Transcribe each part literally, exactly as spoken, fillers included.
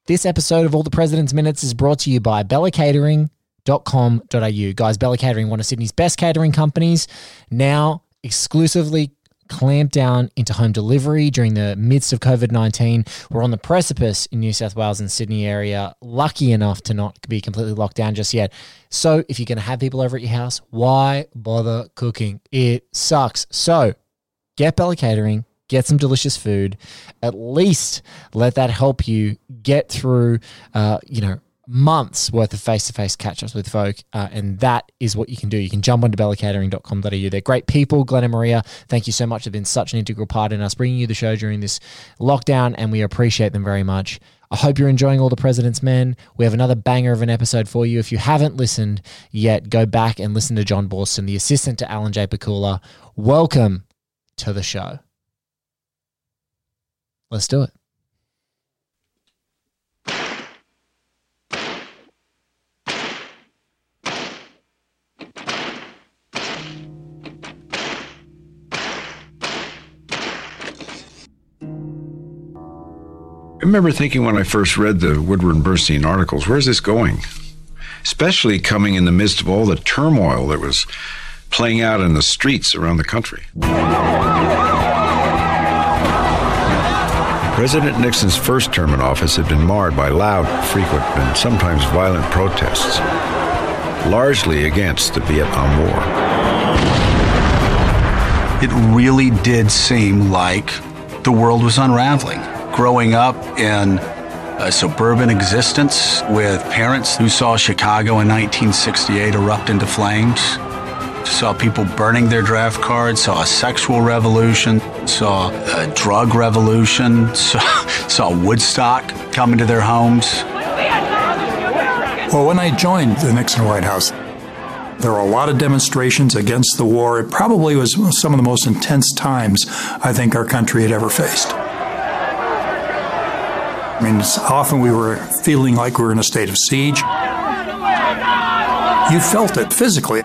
This episode of All the President's Minutes is brought to you by bella catering dot com dot a u. Guys, Bella Catering, one of Sydney's best catering companies, now exclusively clamped down into home delivery during the midst of covid nineteen. We're on the precipice in New South Wales and Sydney area, lucky enough to not be completely locked down just yet. So if you're going to have people over at your house, why bother cooking? It sucks. So get Bella Catering, get some delicious food, at least let that help you get through, uh, you know, months worth of face-to-face catch-ups with folk, uh, and that is what you can do. You can jump onto bella catering dot com dot a u. They're great people. Glenn and Maria, thank you so much. They've been such an integral part in us bringing you the show during this lockdown, and we appreciate them very much. I hope you're enjoying All the President's Men. We have another banger of an episode for you. If you haven't listened yet, go back and listen to John Boston, the assistant to Alan J. Pakula. Welcome to the show. Let's do it. I remember thinking when I first read the Woodward and Bernstein articles, where's this going? Especially coming in the midst of all the turmoil that was playing out in the streets around the country. President Nixon's first term in office had been marred by loud, frequent, and sometimes violent protests, largely against the Vietnam War. It really did seem like the world was unraveling. Growing up in a suburban existence with parents who saw Chicago in nineteen sixty-eight erupt into flames, saw people burning their draft cards, saw a sexual revolution, saw a drug revolution, saw, saw Woodstock come into their homes. Well, when I joined the Nixon White House, there were a lot of demonstrations against the war. It probably was some of the most intense times I think our country had ever faced. I mean, often we were feeling like we were in a state of siege. You felt it physically.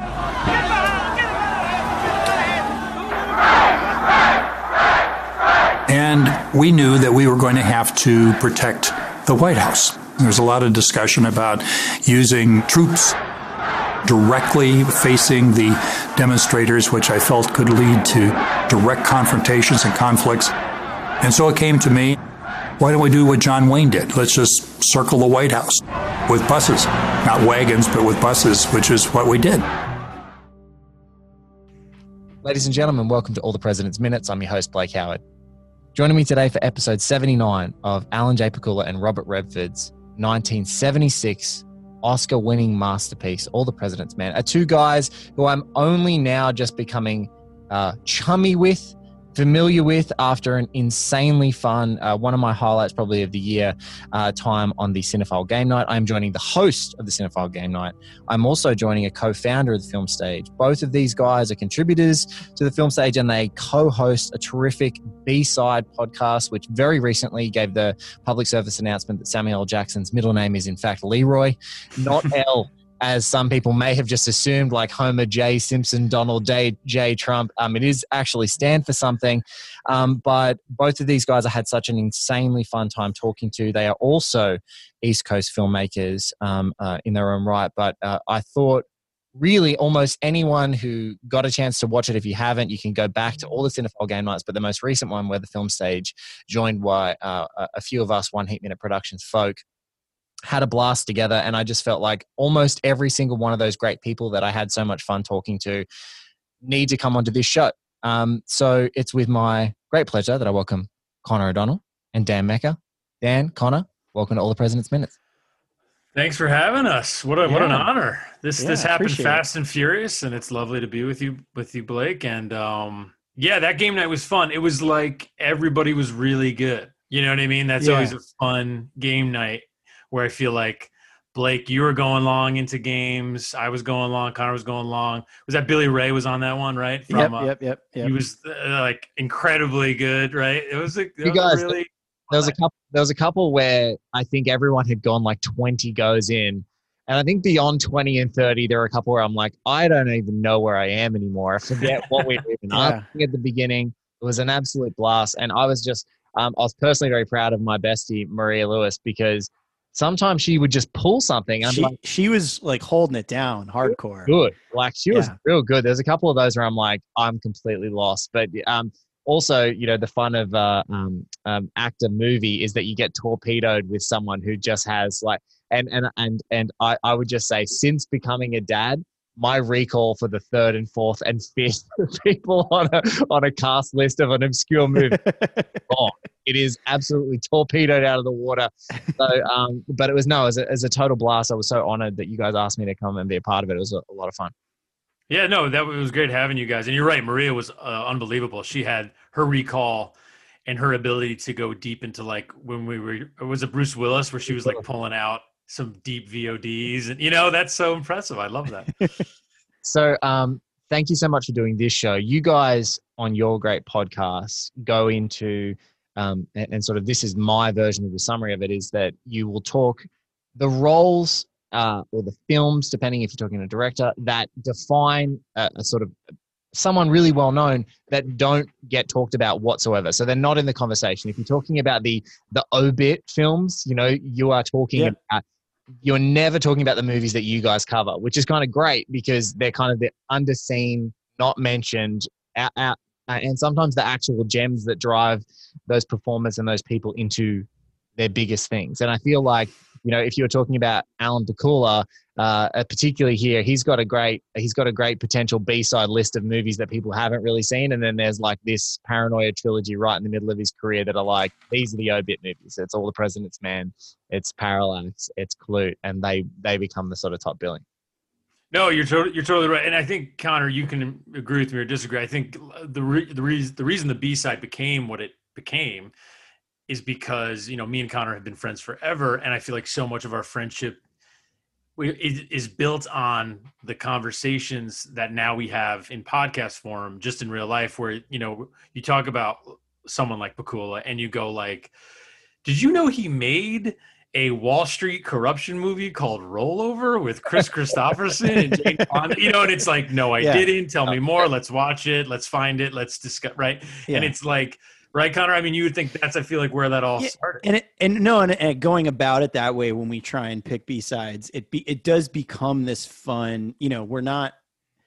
And we knew that we were going to have to protect the White House. There was a lot of discussion about using troops directly facing the demonstrators, which I felt could lead to direct confrontations and conflicts. And so it came to me, why don't we do what John Wayne did? Let's just circle the White House with buses, not wagons, but with buses, which is what we did. Ladies and gentlemen, welcome to All the President's Minutes. I'm your host, Blake Howard. Joining me today for episode seventy-nine of Alan J. Pakula and Robert Redford's nineteen seventy-six Oscar-winning masterpiece, All the President's Men, are two guys who I'm only now just becoming uh, chummy with, familiar with after an insanely fun, uh, one of my highlights probably of the year, uh, time on the Cinephile Game Night. I'm joining the host of the Cinephile Game Night. I'm also joining a co-founder of the Film Stage. Both of these guys are contributors to the Film Stage, and they co-host a terrific B-side podcast, which very recently gave the public service announcement that Samuel L. Jackson's middle name is in fact Leroy, not L, as some people may have just assumed, like Homer J. Simpson, Donald J. J. Trump. Um, it is actually stand for something. Um, but both of these guys I had such an insanely fun time talking to. They are also East Coast filmmakers um, uh, in their own right. But uh, I thought really almost anyone who got a chance to watch it, if you haven't, you can go back to all the Cinephile Game Nights, but the most recent one where the Film Stage joined by uh, a few of us One Heat Minute Productions folk, had a blast together. And I just felt like almost every single one of those great people that I had so much fun talking to need to come onto this show. Um, so it's with my great pleasure that I welcome Connor O'Donnell and Dan Mecca. Dan, Connor, welcome to All the President's Minutes. Thanks for having us. What a, yeah. what an honor. This yeah, this happened fast it. and furious, and it's lovely to be with you with you, Blake. And um, yeah, that game night was fun. It was like everybody was really good. You know what I mean? That's yeah. always a fun game night, where I feel like, Blake, you were going long into games. I was going long. Connor was going long. Was that Billy Ray was on that one, right? From, yep, uh, yep, yep, yep. He was uh, like incredibly good, right? It was, a, it you was guys, really. There was a couple. There was a couple where I think everyone had gone like twenty goes in, and I think beyond twenty and thirty, there were a couple where I'm like, I don't even know where I am anymore. I forget what we were even yeah. asking at the beginning. It was an absolute blast, and I was just, um, I was personally very proud of my bestie Maria Lewis, because sometimes she would just pull something. And She like, she was like holding it down hardcore. good. Like she was Yeah. real good. There's a couple of those where I'm like, I'm completely lost. But um, also, you know, the fun of uh, um, um, actor movie is that you get torpedoed with someone who just has like, and and and and I, I would just say, since becoming a dad, my recall for the third and fourth and fifth people on a on a cast list of an obscure movie, oh, it is absolutely torpedoed out of the water. So, um, but it was no, as a, as a total blast. I was so honored that you guys asked me to come and be a part of it. It was a, a lot of fun. Yeah, no, that was great having you guys. And you're right, Maria was uh, unbelievable. She had her recall and her ability to go deep into like when we were, was it Bruce Willis where she was like pulling out some deep V O Ds, and you know, that's so impressive. I love that. So, um, thank you so much for doing this show. You guys on your great podcast go into, um, and, and sort of this is my version of the summary of it, is that you will talk the roles uh, or the films, depending if you're talking to a director, that define a, a sort of someone really well known that don't get talked about whatsoever. So they're not in the conversation. If you're talking about the the obit films, you know, you are talking Yeah. about, you're never talking about the movies that you guys cover, which is kind of great because they're kind of the underseen, not mentioned, out, out, uh, and sometimes the actual gems that drive those performers and those people into their biggest things. And I feel like, you know, if you're talking about Alan Pakula, uh, particularly here, he's got a great, he's got a great potential B-side list of movies that people haven't really seen. And then there's like this Paranoia trilogy right in the middle of his career that are like, these are the obit movies. It's All the President's Men, it's Parallax, it's Clute, and they they become the sort of top billing. No, you're totally you're totally right, and I think Connor, you can agree with me or disagree. I think the re- the reason the reason the B side became what it became is because, you know, me and Connor have been friends forever, and I feel like so much of our friendship we, is, is built on the conversations that now we have in podcast form, just in real life, where, you know, you talk about someone like Pakula and you go like, did you know he made a Wall Street corruption movie called Rollover with Chris Christopherson and Jane Fonda? You know, and it's like, no, I Yeah. didn't. Tell me more. Let's watch it. Let's find it. Let's discuss. Right. Yeah. And it's like, right, Connor? I mean, you would think that's, I feel like, where that all Yeah, started. And it, and no, and, and going about it that way when we try and pick B sides, it be it does become this fun. You know, we're not,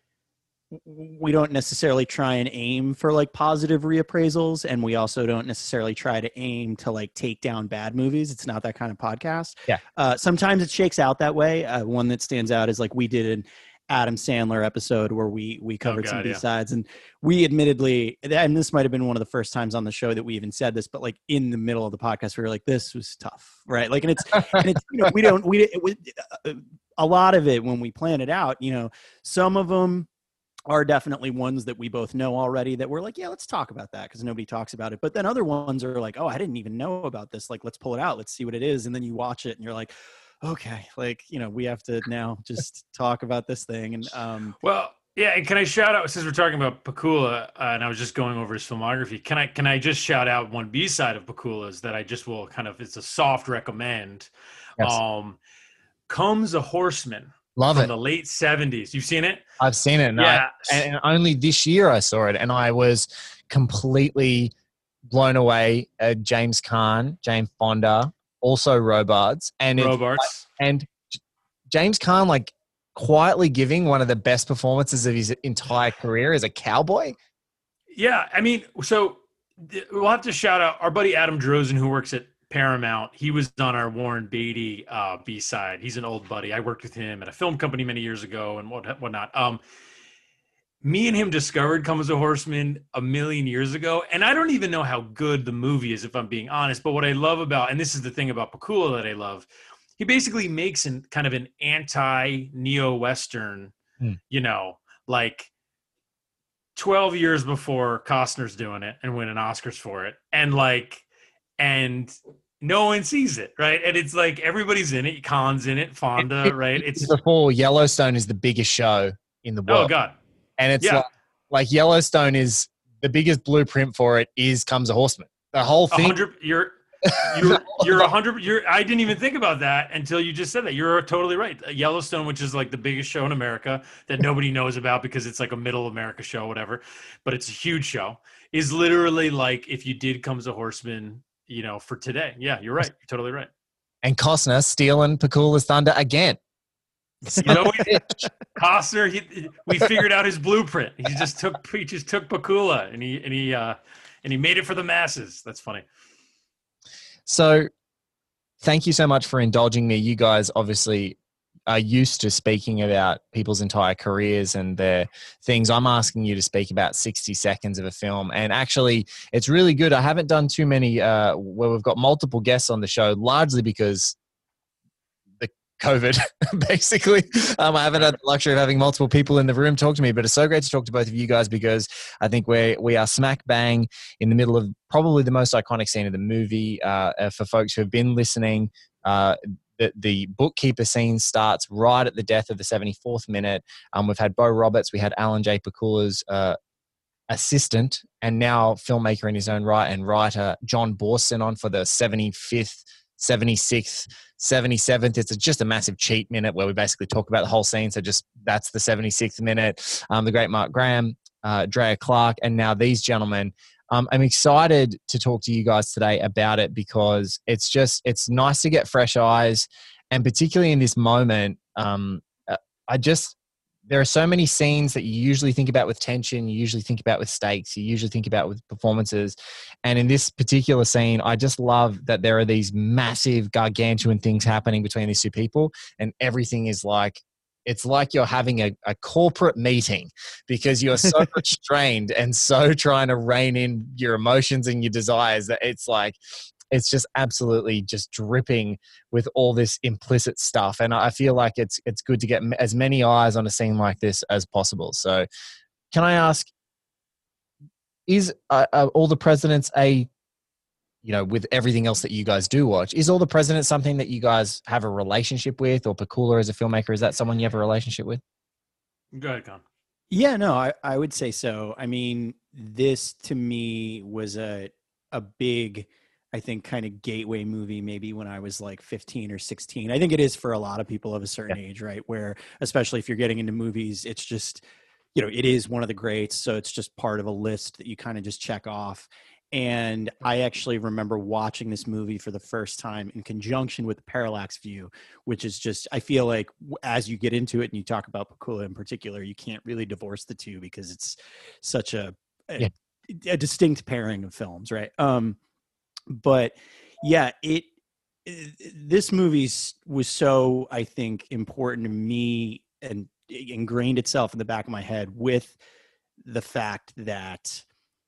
we don't necessarily try and aim for like positive reappraisals, and we also don't necessarily try to aim to like take down bad movies. It's not that kind of podcast. Yeah. Uh, sometimes it shakes out that way. Uh, one that stands out is like we did an Adam Sandler episode where we we covered God, some yeah. B-sides, and we admittedly, and this might have been one of the first times on the show that we even said this, but like in the middle of the podcast we were like, this was tough, right? Like, and it's and it's, you know, we don't we it, was, uh, a lot of it when we plan it out, you know, some of them are definitely ones that we both know already that we're like, yeah, let's talk about that because nobody talks about it. But then other ones are like, oh, I didn't even know about this, like, let's pull it out, let's see what it is. And then you watch it and you're like, okay, like, you know, we have to now just talk about this thing. And um, Well, yeah, and can I shout out, since we're talking about Pakula, uh, and I was just going over his filmography, can I can I just shout out one B side of Pakula's that I just will kind of, it's a soft recommend. Yes. Um, Comes a Horseman. Love from it. the late seventies. You've seen it? I've seen it. And, Yeah. I, and only this year I saw it, and I was completely blown away. Uh, James Caan, Jane Fonda, also Robards, and it, Robards. and James Caan, like quietly giving one of the best performances of his entire career as a cowboy. Yeah, I mean, so th- we'll have to shout out our buddy Adam Drozen, who works at Paramount. He was on our Warren Beatty uh, B-side. He's an old buddy. I worked with him at a film company many years ago and what whatnot. Um, me and him discovered Come as a Horseman a million years ago, and I don't even know how good the movie is, if I'm being honest. But what I love about, and this is the thing about Pakula that I love, he basically makes an kind of an anti-neo-Western, Hmm. you know, like twelve years before Costner's doing it and winning Oscars for it. And like, and no one sees it, right? And it's like everybody's in it. Khan's in it, Fonda, right? It's Before Yellowstone is the biggest show in the world. oh god, And it's Yeah. like, like Yellowstone is the biggest blueprint for it is Comes a Horseman. The whole a thing. hundred. You're you're you're a hundred. You're. I didn't even think about that until you just said that. You're totally right. Yellowstone, which is like the biggest show in America that nobody knows about because it's like a middle America show, whatever. But it's a huge show. Is literally like if you did Comes a Horseman, you know, for today. Yeah, you're right. You're totally right. And Costner stealing Pakula's thunder again. You know, Costner, he, we figured out his blueprint. He just took he just took Pakula and he and he uh, and he made it for the masses. That's funny. So, thank you so much for indulging me. You guys obviously are used to speaking about people's entire careers and their things. I'm asking you to speak about sixty seconds of a film. And actually, it's really good. I haven't done too many uh, where we've got multiple guests on the show, largely because the COVID, basically. Um, I haven't had the luxury of having multiple people in the room talk to me, but it's so great to talk to both of you guys because I think we're, we are smack bang in the middle of probably the most iconic scene of the movie. Uh, for folks who have been listening, uh, The, the bookkeeper scene starts right at the death of the seventy-fourth minute. Um, we've had Bo Roberts, we had Alan J. Pakula's uh, assistant, and now filmmaker in his own right and writer John Borson on for the seventy-fifth, seventy-sixth, seventy-seventh. It's just a massive cheat minute where we basically talk about the whole scene. So just that's the seventy-sixth minute. Um, the great Mark Graham, uh, Drea Clark, and now these gentlemen. Um, I'm excited to talk to you guys today about it because it's just, it's nice to get fresh eyes. And particularly in this moment, um, I just, there are so many scenes that you usually think about with tension, you usually think about with stakes, you usually think about with performances. And in this particular scene, I just love that there are these massive gargantuan things happening between these two people and everything is like, it's like you're having a, a corporate meeting because you're so strained and so trying to rein in your emotions and your desires that it's like, it's just absolutely just dripping with all this implicit stuff. And I feel like it's, it's good to get as many eyes on a scene like this as possible. So can I ask, is uh, uh, All the Presidents a, you know, with everything else that you guys do watch, is All the Presidents something that you guys have a relationship with, or Pakula as a filmmaker, is that someone you have a relationship with? Go ahead, Con. Yeah, no, I, I would say so. I mean, this to me was a a big, I think, kind of gateway movie maybe when I was like fifteen or sixteen. I think it is for a lot of people of a certain yeah. age, right? Where, especially if you're getting into movies, it's just, you know, it is one of the greats. So it's just part of a list that you kind of just check off. And I actually remember watching this movie for the first time in conjunction with the Parallax View, which is just, I feel like as you get into it and you talk about Pakula in particular, you can't really divorce the two because it's such a, a, yeah. a distinct pairing of films, right? Um, but yeah, it, it this movie was so, I think, important to me and ingrained itself in the back of my head with the fact that,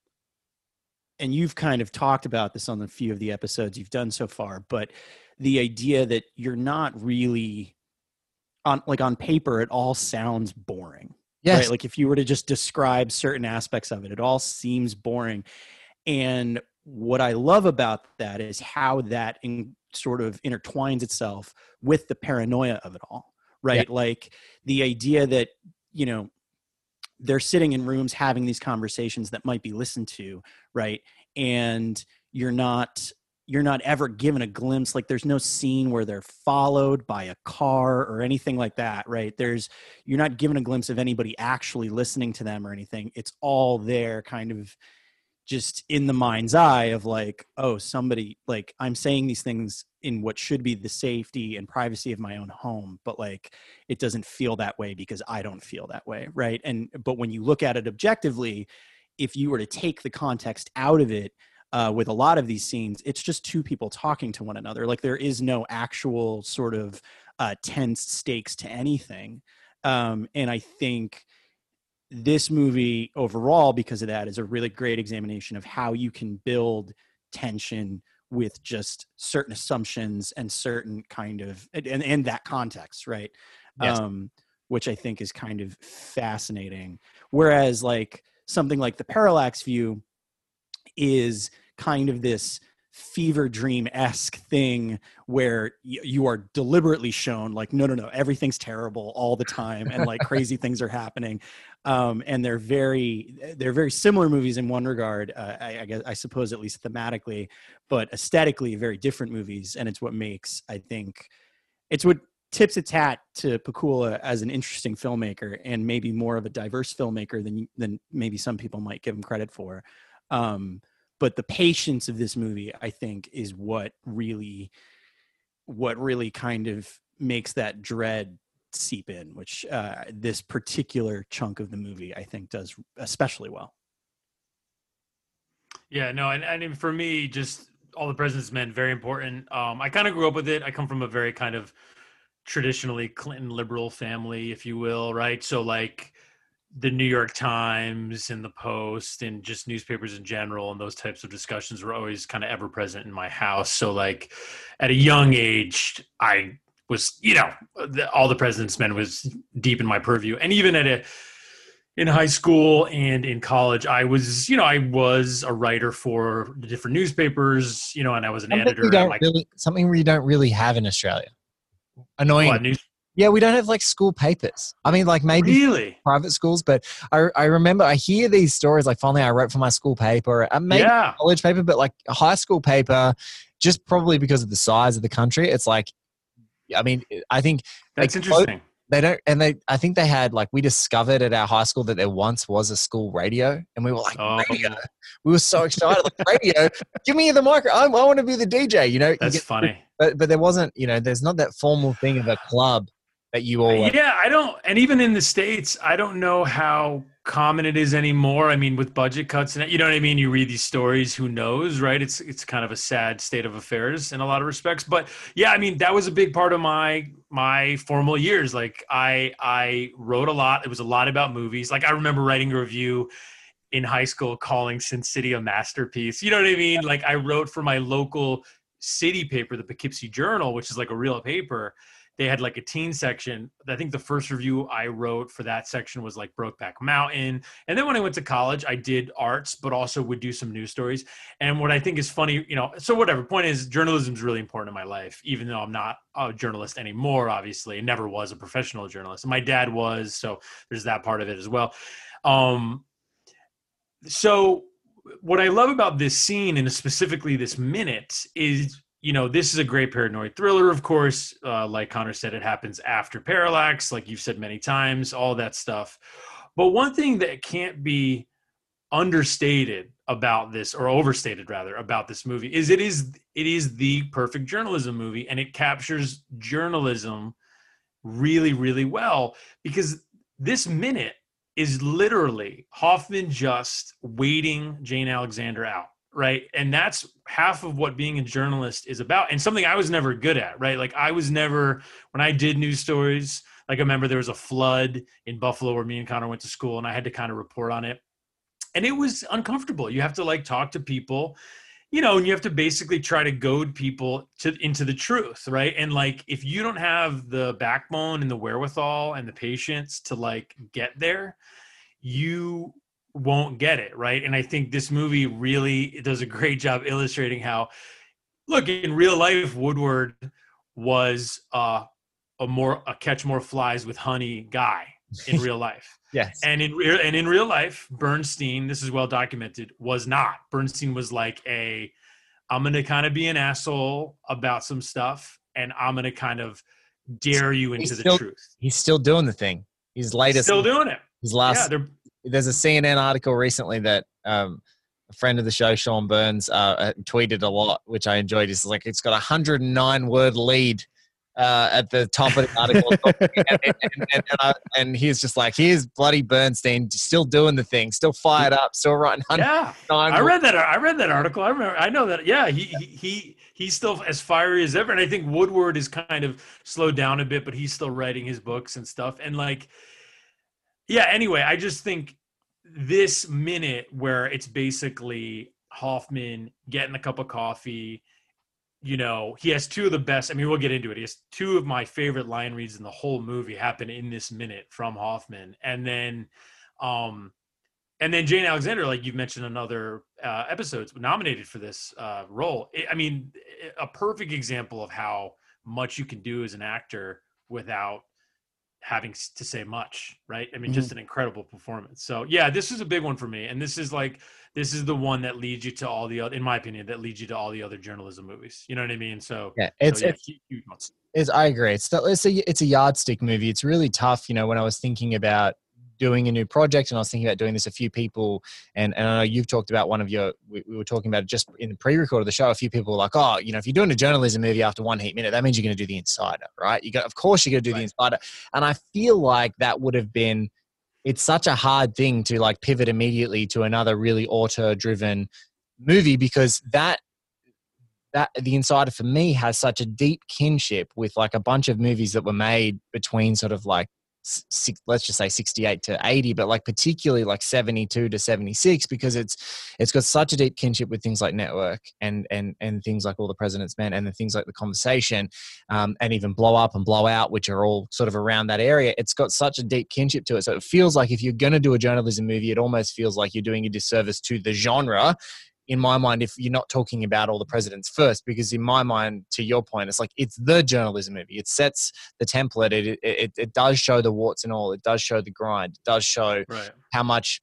and you've kind of talked about this on the few of the episodes you've done so far, but the idea that you're not really on, like on paper, it all sounds boring. Yes. Right? Like if you were to just describe certain aspects of it, it all seems boring. And what I love about that is how that in, sort of intertwines itself with the paranoia of it all, right? Yeah. Like the idea that, you know, they're sitting in rooms having these conversations that might be listened to, right? And you're not you're not ever given a glimpse. Like there's no scene where they're followed by a car or anything like that, right? There's you're not given a glimpse of anybody actually listening to them or anything. It's all there kind of just in the mind's eye of like, oh, somebody, like I'm saying these things in what should be the safety and privacy of my own home, but like it doesn't feel that way because I don't feel that way, right? And but when you look at it objectively, if you were to take the context out of it, uh, with a lot of these scenes, it's just two people talking to one another. Like there is no actual sort of uh, tense stakes to anything. Um, and I think this movie overall, because of that, is a really great examination of how you can build tension with just certain assumptions and certain kind of, and, and that context, right? Yes. Um, which I think is kind of fascinating. Whereas like something like the Parallax View is kind of this fever dream-esque thing where y- you are deliberately shown like, no, no, no, everything's terrible all the time. And like crazy things are happening. Um, and they're very, they're very similar movies in one regard. Uh, I, I guess, I suppose at least thematically, but aesthetically very different movies. And it's what makes, I think it's what tips its hat to Pakula as an interesting filmmaker and maybe more of a diverse filmmaker than, than maybe some people might give him credit for. Um, But the patience of this movie, I think, is what really what really kind of makes that dread seep in, which uh, this particular chunk of the movie, I think, does especially well. Yeah, no, and, and for me, just All the President's Men, very important. Um, I kind of grew up with it. I come from a very kind of traditionally Clinton liberal family, if you will, right? So like the New York Times and the Post and just newspapers in general and those types of discussions were always kind of ever present in my house. So like at a young age, I was, you know, the, All the President's Men was deep in my purview. And even at a, in high school and in college, I was, you know, I was a writer for the different newspapers, you know, and I was an something editor. We don't like, really, something we don't really have in Australia. Annoying. What, news- yeah, we don't have like school papers. I mean, like maybe really private schools, but I, I remember I hear these stories. Like finally, I wrote for my school paper, uh, maybe yeah. college paper, but like a high school paper, just probably because of the size of the country. It's like, I mean, I think that's they, interesting. They don't, and they. I think they had like we discovered at our high school that there once was a school radio, and we were like, oh. radio. We were so excited, like radio. Give me the micro. I, I want to be the D J. You know, that's you get, funny. But but there wasn't. You know, there's not that formal thing of a club that you all. Yeah, I don't, and even in the States, I don't know how common it is anymore. I mean, with budget cuts and you know what I mean. You read these stories. Who knows, right? It's it's kind of a sad state of affairs in a lot of respects. But yeah, I mean, that was a big part of my my formal years. Like I I wrote a lot. It was a lot about movies. Like I remember writing a review in high school calling Sin City a masterpiece. You know what I mean? Like I wrote for my local city paper, the Poughkeepsie Journal, which is like a real paper. They had like a teen section. I think the first review I wrote for that section was like Brokeback Mountain. And then when I went to college, I did arts, but also would do some news stories. And what I think is funny, you know, so whatever, point is journalism is really important in my life, even though I'm not a journalist anymore, obviously. I never was a professional journalist. My dad was, so there's that part of it as well. Um, so what I love about this scene and specifically this minute is, you know, this is a great paranoid thriller, of course. Uh, like Connor said, it happens after Parallax, like you've said many times, all that stuff. But one thing that can't be understated about this, or overstated rather, about this movie is it is it is the perfect journalism movie, and it captures journalism really, really well, because this minute is literally Hoffman just waiting Jane Alexander out. Right. And that's half of what being a journalist is about. And something I was never good at. Right. Like I was never, when I did news stories, like I remember there was a flood in Buffalo where me and Connor went to school and I had to kind of report on it. And it was uncomfortable. You have to like talk to people, you know, and you have to basically try to goad people to into the truth. Right. And like if you don't have the backbone and the wherewithal and the patience to like get there, you won't get it, right? And I think this movie really does a great job illustrating how, look, in real life, Woodward was uh, a more a catch more flies with honey guy in real life. Yes. And in real and in real life, Bernstein, this is well documented, was not. Bernstein was like a, I'm gonna kind of be an asshole about some stuff, and I'm gonna kind of dare you into he's the still, truth. He's still doing the thing. His latest, still doing it. His last. Yeah, there's a C N N article recently that um, a friend of the show, Sean Burns, uh, tweeted a lot, which I enjoyed. It's like it's got a one hundred nine word lead uh, at the top of the article, and, and, and, and, I, and he's just like, here's bloody Bernstein, still doing the thing, still fired up, still writing. Yeah, I read that. I read that article. I remember. I know that. Yeah, he he he he's still as fiery as ever, and I think Woodward is kind of slowed down a bit, but he's still writing his books and stuff, and like. Yeah, anyway, I just think this minute where it's basically Hoffman getting a cup of coffee, you know, he has two of the best, I mean, we'll get into it. He has two of my favorite line reads in the whole movie happen in this minute from Hoffman. And then, um, and then Jane Alexander, like you've mentioned in other uh, episodes, nominated for this uh, role. I mean, a perfect example of how much you can do as an actor without having to say much, right? I mean, mm-hmm. just an incredible performance. So yeah, this is a big one for me. And this is like, this is the one that leads you to all the other, in my opinion, that leads you to all the other journalism movies. You know what I mean? So yeah, it's, so, yeah, it's, it's, it's, I agree. It's, it's a, it's a yardstick movie. It's really tough. You know, when I was thinking about doing a new project, and I was thinking about doing this. A few people, and, and I know you've talked about one of your, we, we were talking about it just in the pre-record of the show. A few people were like, oh, you know, if you're doing a journalism movie after One Heat Minute, that means you're going to do The Insider, right? You got, of course you're going to do right. The Insider. And I feel like that would have been, it's such a hard thing to like pivot immediately to another really auteur-driven movie, because that, that The Insider for me has such a deep kinship with like a bunch of movies that were made between sort of like six, let's just say sixty-eight to eighty, but like particularly like seventy-two to seventy-six, because it's it's got such a deep kinship with things like Network and and and things like All the President's Men, and then things like The Conversation, um, and even Blow Up and Blow Out, which are all sort of around that area. It's got such a deep kinship to it. So it feels like if you're going to do a journalism movie, it almost feels like you're doing a disservice to the genre, in my mind, if you're not talking about All the Presidents first, because in my mind, to your point, it's like it's the journalism movie. It sets the template. It it, it does show the warts and all. It does show the grind. It does show right. how much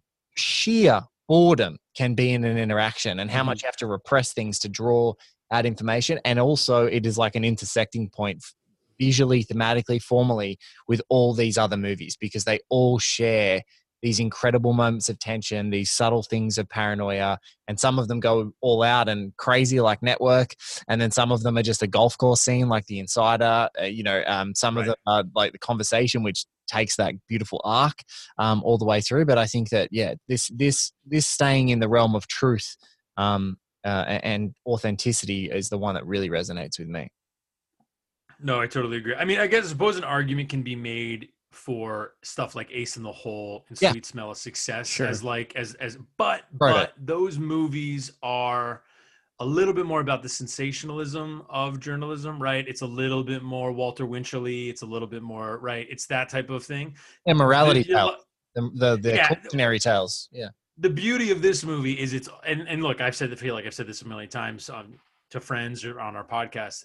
sheer boredom can be in an interaction, and how mm-hmm. much you have to repress things to draw out information. And also, it is like an intersecting point visually, thematically, formally with all these other movies, because they all share these incredible moments of tension, these subtle things of paranoia, and some of them go all out and crazy like Network, and then some of them are just a golf course scene like The Insider. Uh, you know, um, some right. of them are like The Conversation, which takes that beautiful arc um, all the way through. But I think that yeah, this this this staying in the realm of truth um, uh, and authenticity is the one that really resonates with me. No, I totally agree. I mean, I guess I suppose an argument can be made for stuff like Ace in the Hole and Sweet yeah. Smell of Success sure. as like as as but right. but those movies are a little bit more about the sensationalism of journalism, right? It's a little bit more Walter Winchell-y. It's a little bit more right. It's that type of thing. And morality tales, the the, the yeah, cautionary tales. Yeah. The beauty of this movie is it's and and look, I've said I feel like I've said this a million times um, to friends or on our podcast.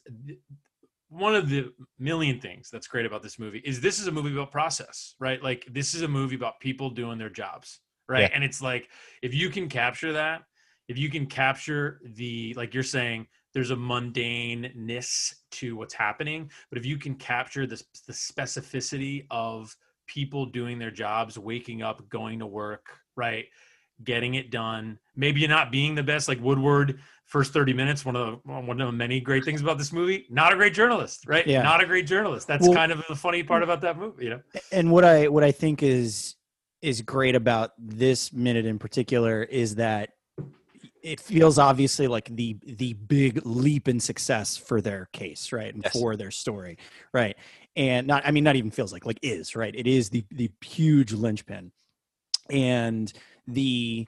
One of the million things that's great about this movie is this is a movie about process, right? Like this is a movie about people doing their jobs, right? Yeah. And it's like, if you can capture that, if you can capture the, like you're saying, there's a mundaneness to what's happening, but if you can capture this, the specificity of people doing their jobs, waking up, going to work, right? Getting it done. Maybe you're not being the best, like Woodward, first thirty minutes, one of the, one of the many great things about this movie, not a great journalist, right? Yeah. Not a great journalist. That's well, kind of the funny part about that movie, you know? And what I, what I think is, is great about this minute in particular is that it feels obviously like the, the big leap in success for their case, right? And yes. for their story, right? And not, I mean, not even feels like, like is, right? It is the, the huge linchpin. And the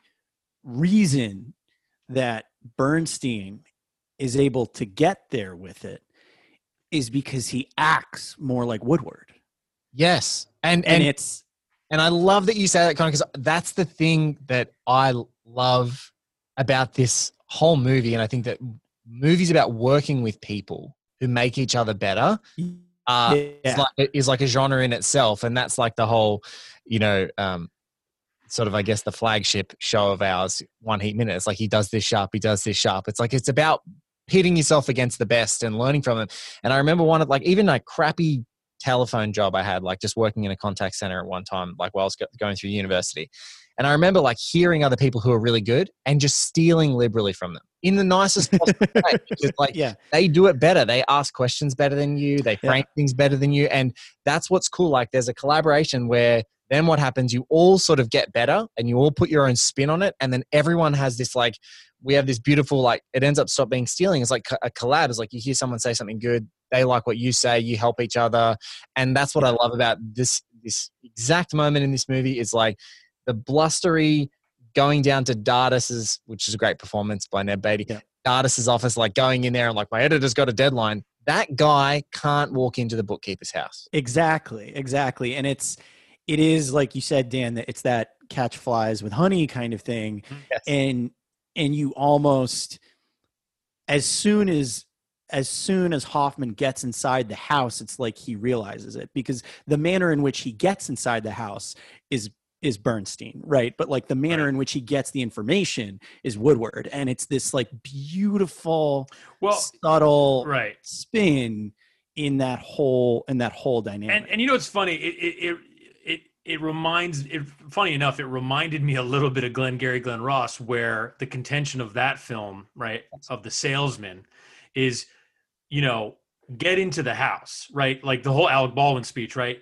reason that Bernstein is able to get there with it is because he acts more like Woodward. Yes. And, and, and it's, and I love that you say that, Connor, because that's the thing that I love about this whole movie. And I think that movies about working with people who make each other better uh, yeah. is, like, is like a genre in itself. And that's like the whole, you know, um, sort of, I guess, the flagship show of ours, One Heat Minute. It's like he does this sharp, he does this sharp. It's like it's about pitting yourself against the best and learning from them. And I remember one of like even a crappy telephone job I had, like just working in a contact center at one time, like while I was going through university. And I remember like hearing other people who are really good and just stealing liberally from them in the nicest possible way. Because like yeah. they do it better. They ask questions better than you. They frame yeah. things better than you. And that's what's cool. Like there's a collaboration where then what happens, you all sort of get better and you all put your own spin on it. And then everyone has this, like, we have this beautiful, like, it ends up stop being stealing. It's like a collab. It's like you hear someone say something good. They like what you say. You help each other. And that's what I love about this, this exact moment in this movie is like the blustery going down to Dardis's, which is a great performance by Ned Beatty. Yeah. Dardis's office, like going in there and like, my editor's got a deadline. That guy can't walk into the bookkeeper's house. Exactly. Exactly. And it's, it is like you said, Dan, that it's that catch flies with honey kind of thing. Yes. And, and you almost, as soon as, as soon as Hoffman gets inside the house, it's like he realizes it, because the manner in which he gets inside the house is, is Bernstein, right? But like the manner right. in which he gets the information is Woodward. And it's this like beautiful, well, subtle right. spin in that whole, in that whole dynamic. And, and you know, it's funny. It, it, it, It it reminds it funny enough, it reminded me a little bit of Glengarry Glen Ross, where the contention of that film, right, of the salesman is, you know, get into the house, right? Like the whole Alec Baldwin speech, right?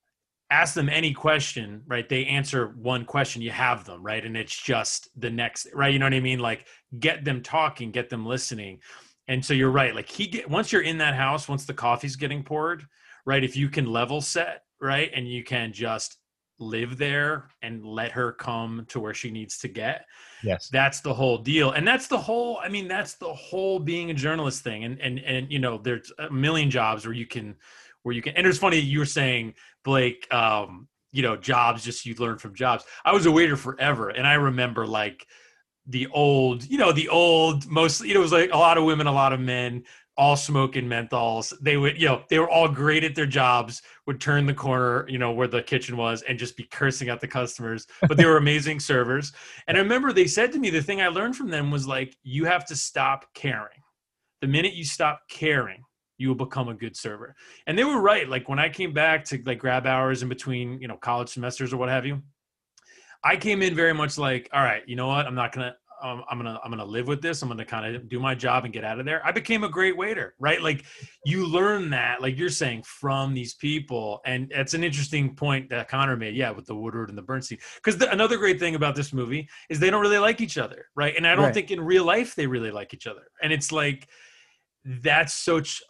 Ask them any question, right? They answer one question, you have them, right? And it's just the next, right? You know what I mean? Like get them talking, get them listening. And so you're right. Like he get, once you're in that house, once the coffee's getting poured, right? If you can level set, right? And you can just live there and let her come to where she needs to get. Yes. That's the whole deal. And that's the whole, I mean, that's the whole being a journalist thing. And, and, and, you know, there's a million jobs where you can, where you can, and it's funny, you were saying, Blake, um, you know, jobs, just you learn from jobs. I was a waiter forever. And I remember like the old, you know, the old, mostly, you know, it was like a lot of women, a lot of men, all smoking menthols. They would, you know, they were all great at their jobs, would turn the corner, you know, where the kitchen was and just be cursing at the customers, but they were amazing servers. And I remember they said to me, the thing I learned from them was like, you have to stop caring. The minute you stop caring, you will become a good server. And they were right. Like when I came back to like grab hours in between, you know, college semesters or what have you, I came in very much like, all right, you know what? I'm not going to, um, I'm going to, I'm going to live with this. I'm going to kind of do my job and get out of there. I became a great waiter, right? Like you learn that, like you're saying, from these people. And it's an interesting point that Connor made. Yeah. With the Woodward and the Bernstein. Because another great thing about this movie is they don't really like each other. Right. And I don't Right. think in real life, they really like each other. And it's like, that's such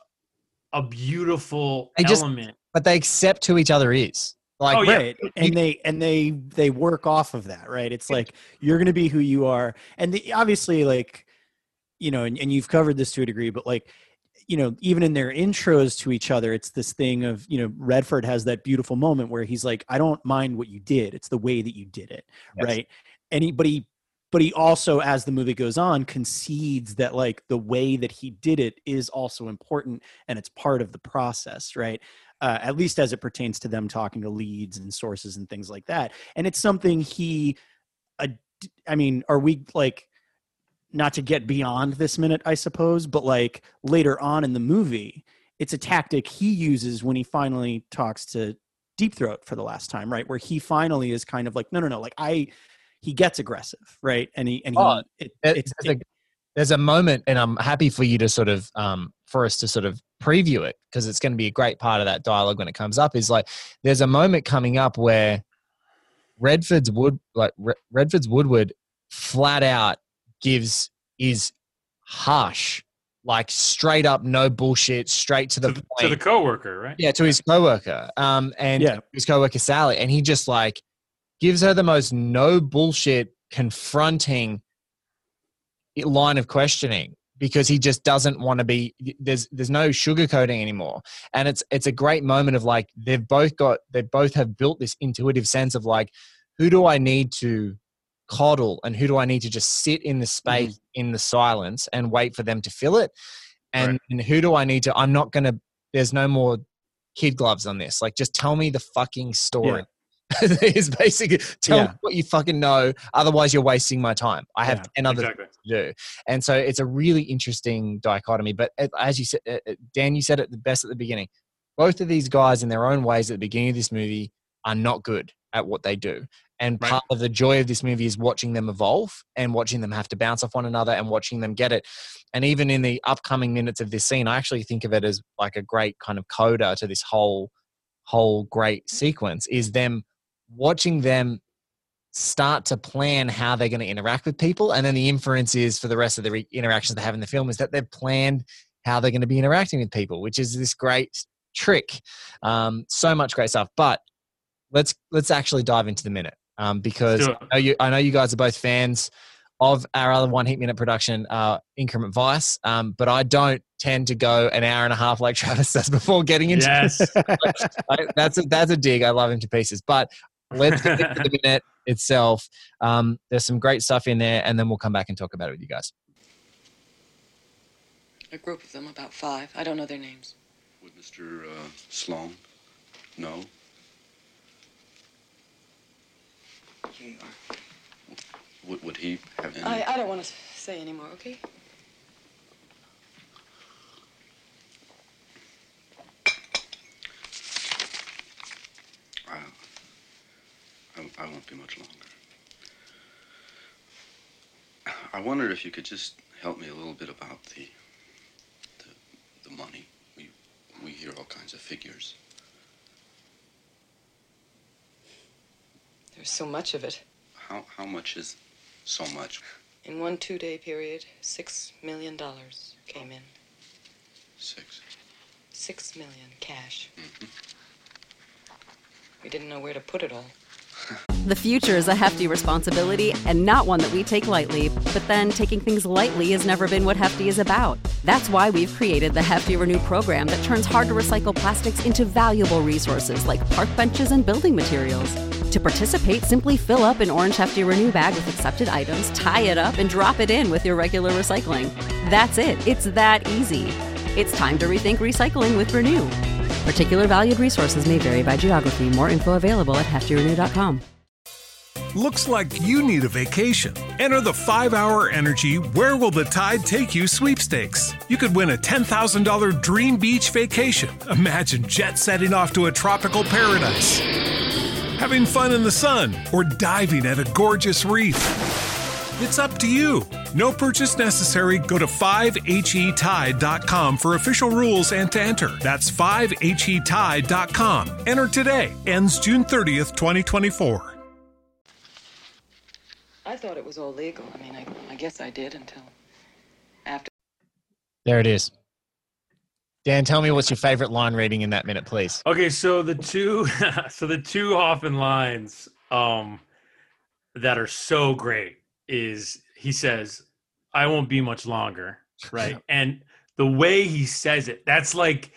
a beautiful They just- element. But they accept who each other is. Like, Oh, yeah. Right. And they and they they work off of that, right? It's like you're going to be who you are. And the, obviously like, you know, and, and you've covered this to a degree, but like, you know, even in their intros to each other, it's this thing of, you know, Redford has that beautiful moment where he's like, I don't mind what you did. It's the way that you did it. Yes. Right. And he, but he, but he also, as the movie goes on, concedes that like the way that he did it is also important and it's part of the process. Right. Uh, at least as it pertains to them talking to leads and sources and things like that. And it's something he, uh, I mean, are we like, not to get beyond this minute, I suppose, but like later on in the movie, it's a tactic he uses when he finally talks to Deep Throat for the last time, right? Where he finally is kind of like, no, no, no, like I, he gets aggressive, right? And he, and he, Oh, it, It- it's, there's, a, there's a moment, and I'm happy for you to sort of, um, for us to sort of preview it, because it's going to be a great part of that dialogue when it comes up, is like, there's a moment coming up where Redford's Wood, like Re- Redford's Woodward flat out gives, is harsh, like straight up, no bullshit, straight to the To the, point. to the coworker, right? Yeah, to his coworker, um, and Yeah. his coworker Sally, and he just like gives her the most no bullshit, confronting line of questioning, because he just doesn't want to be. There's there's no sugarcoating anymore, and it's it's a great moment of like they've both got they both have built this intuitive sense of like, who do I need to coddle and who do I need to just sit in the space mm-hmm. in the silence and wait for them to fill it, and, right. and who do I need to? I'm not gonna. There's no more kid gloves on this. Like, just tell me the fucking story. Yeah. Is basically tell yeah. me what you fucking know. Otherwise, you're wasting my time. I have yeah, ten other exactly. things to do. And so it's a really interesting dichotomy. But as you said, Dan, you said it the best at the beginning. Both of these guys, in their own ways, at the beginning of this movie, are not good at what they do. And right. part of the joy of this movie is watching them evolve and watching them have to bounce off one another and watching them get it. And even in the upcoming minutes of this scene, I actually think of it as like a great kind of coda to this whole whole great sequence, is them watching them start to plan how they're going to interact with people. And then the inference is for the rest of the re- interactions they have in the film is that they've planned how they're going to be interacting with people, which is this great trick. Um, so much great stuff. But let's let's actually dive into the minute, um, because sure. I know, you, I know you guys are both fans of our other one Heat Minute production, uh, Increment Vice, um, but I don't tend to go an hour and a half like Travis does before getting into yes. it. I, that's, a, that's a dig. I love him to pieces. But let's get into the minute itself. Um, there's some great stuff in there, and then we'll come back and talk about it with you guys. A group of them, about five. I don't know their names. Would Mister Uh, Sloan know? He or... Would, would he have any... I, I don't want to say anymore, okay? Uh, I won't be much longer. I wondered if you could just help me a little bit about the the, the money. We we hear all kinds of figures. There's so much of it. How how much is so much? In one two-day period, six million dollars came in. Six. Six million cash. Mm-hmm. We didn't know where to put it all. The future is a hefty responsibility and not one that we take lightly. But then taking things lightly has never been what Hefty is about. That's why we've created the Hefty Renew program that turns hard-to-recycle plastics into valuable resources like park benches and building materials. To participate, simply fill up an orange Hefty Renew bag with accepted items, tie it up, and drop it in with your regular recycling. That's it. It's that easy. It's time to rethink recycling with Renew. Particular valued resources may vary by geography. More info available at hefty renew dot com. Looks like you need a vacation. Enter the five hour Energy Where Will the Tide Take You sweepstakes. You could win a ten thousand dollars dream beach vacation. Imagine jet setting off to a tropical paradise, having fun in the sun, or diving at a gorgeous reef. It's up to you. No purchase necessary. Go to five H E tide dot com for official rules and to enter. That's five H E tide dot com. Enter today. Ends June thirtieth, twenty twenty-four. I thought it was all legal. I mean, I, I guess I did until after. There it is. Dan, tell me what's your favorite line reading in that minute, please. Okay, so the two, so the two Hoffman lines um, that are so great is he says, "I won't be much longer," right? And the way he says it, that's like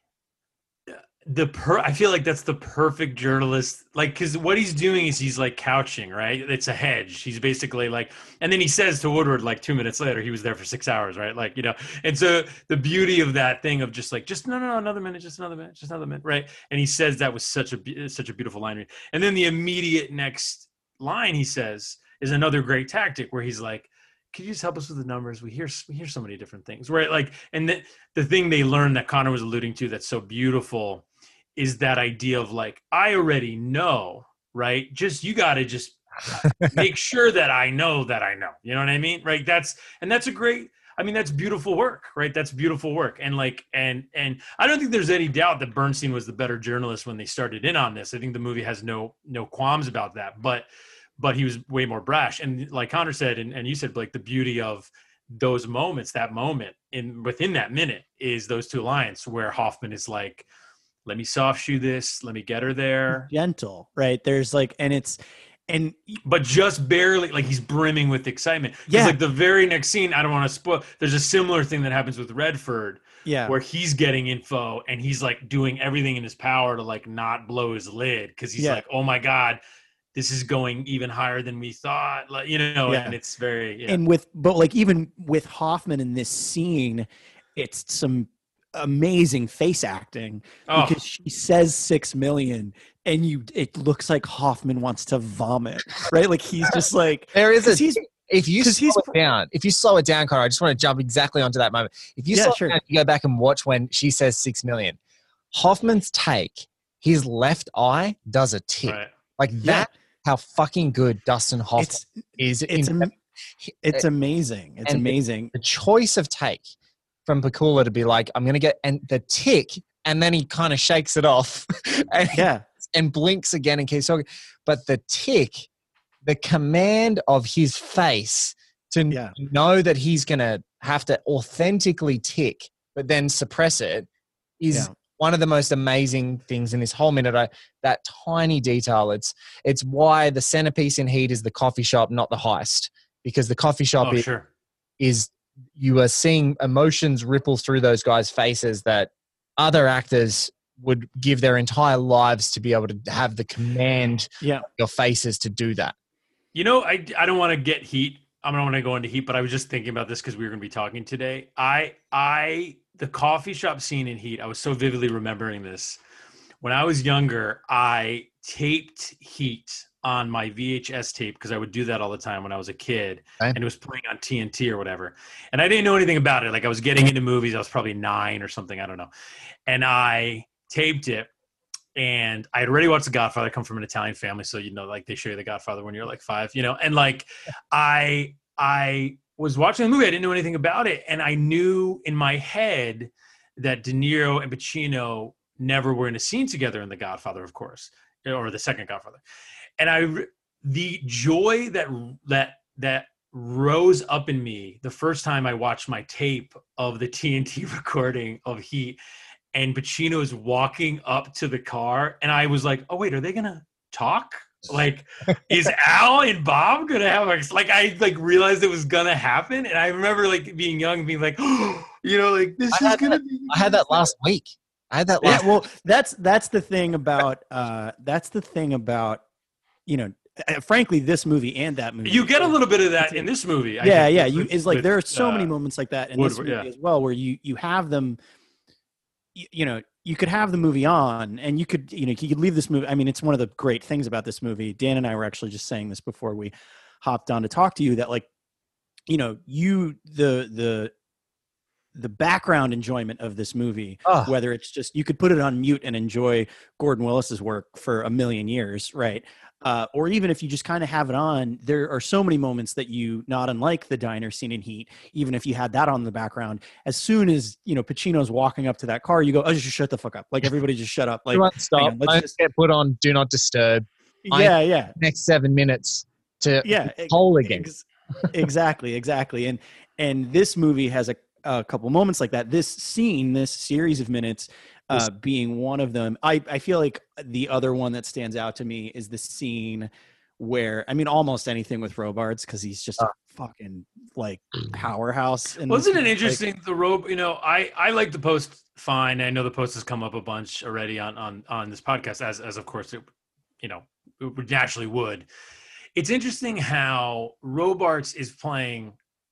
the per. I feel like that's the perfect journalist, like, because what he's doing is he's like couching, right? It's a hedge. He's basically like, and then he says to Woodward like two minutes later, he was there for six hours, right? Like, you know, and so the beauty of that thing of just like, just no, no, no, another minute, just another minute, just another minute, right? And he says that was such a such a beautiful line, and then the immediate next line he says is another great tactic where he's like, could you just help us with the numbers? We hear we hear so many different things, right? Like, and the, the thing they learned that Connor was alluding to that's so beautiful is that idea of like, I already know, right? Just, you got to just make sure that I know that I know, you know what I mean? Right. That's, and that's a great, I mean, that's beautiful work, right? That's beautiful work. And like, and, and I don't think there's any doubt that Bernstein was the better journalist when they started in on this. I think the movie has no, no qualms about that, but, but he was way more brash. And like Connor said, and, and you said, like, the beauty of those moments, that moment in within that minute is those two lines where Hoffman is like, let me soft shoe this. Let me get her there. Gentle, right? There's like, and it's, and but just barely, like he's brimming with excitement. Yeah. Like the very next scene, I don't want to spoil. There's a similar thing that happens with Redford. Yeah. Where he's getting info and he's like doing everything in his power to like not blow his lid. Cause he's yeah. like, oh my God, this is going even higher than we thought. Like, you know, yeah. and it's very, yeah. and with, but like even with Hoffman in this scene, it's some amazing face acting Oh. because she says six million and you it looks like Hoffman wants to vomit, right? Like he's just like, There is a, he's, if you slow he's- it down, if you slow it down, Connor, I just want to jump exactly onto that moment. If you Yeah, slow sure. it down, you go back and watch when she says six million, Hoffman's take, his left eye does a tick. Right. Like that, how fucking good Dustin Hoffman it's is. it's in, am- it's amazing. It's and amazing. the choice of take from Pakula to be like, I'm going to get, and the tick, and then he kind of shakes it off and, Yeah. and blinks again and keeps talking. But the tick, the command of his face to Yeah. know that he's going to have to authentically tick, but then suppress it is Yeah. one of the most amazing things in this whole minute. I, that tiny detail, it's, it's why the centerpiece in Heat is the coffee shop, not the heist, because the coffee shop Oh, is, sure. is you are seeing emotions ripple through those guys' faces that other actors would give their entire lives to be able to have the command Yeah. of your faces to do that. You know, I, I don't want to get heat. I don't want to go into heat, but I was just thinking about this because we were going to be talking today. I, I, the coffee shop scene in Heat, I was so vividly remembering this. When I was younger, I taped Heat on my V H S tape because I would do that all the time when I was a kid, Okay. and it was playing on T N T or whatever. And I didn't know anything about it. Like I was getting into movies. I was probably nine or something. I don't know. And I taped it. and I had already watched The Godfather. I come from an Italian family, so you know, like they show you The Godfather when you're like five, you know, and like I I was watching the movie. I didn't know anything about it, and I knew in my head that De Niro and Pacino never were in a scene together in The Godfather, of course, or the second Godfather. And I, the joy that that that rose up in me the first time I watched my tape of the T N T recording of Heat, and Pacino is walking up to the car, and I was like, "Oh wait, are they gonna talk? Like, is Al and Bob gonna have a, like?" I like realized it was gonna happen, and I remember like being young, and being like, "Oh, you know, like this I is gonna that, be." I had that last week. I had that last. Yeah, well, that's that's the thing about uh, that's the thing about you know. Uh, frankly, this movie and that movie. You get a little bit of that in this movie. I yeah, think, yeah. with, You with, is like with, there are so uh, many moments like that in Woodward, this movie yeah. as well, where you you have them. You, you know, you could have the movie on, and you could you know you could leave this movie. I mean, it's one of the great things about this movie. Dan and I were actually just saying this before we hopped on to talk to you. That like, you know, you the the. the background enjoyment of this movie, oh. whether it's just, you could put it on mute and enjoy Gordon Willis's work for a million years. Right. Uh, or even if you just kind of have it on, there are so many moments that you, not unlike the diner scene in Heat, even if you had that on in the background, as soon as, you know, Pacino's walking up to that car, you go, oh, just shut the fuck up. Like everybody just shut up. Like, stop. On, let's Don't just get put on Do Not Disturb. Yeah. Yeah. Next seven minutes to yeah. whole again. Ex- exactly. Exactly. And, and this movie has a, a couple moments like that. This scene, this series of minutes, uh, being one of them. I, I feel like the other one that stands out to me is the scene where, I mean, almost anything with Robards, because he's just a fucking like powerhouse. And wasn't it interesting? Like, the robe, you know, I, I like the Post fine. I know the Post has come up a bunch already on, on, on this podcast, as, as of course it, you know, it naturally would. It's interesting how Robards is playing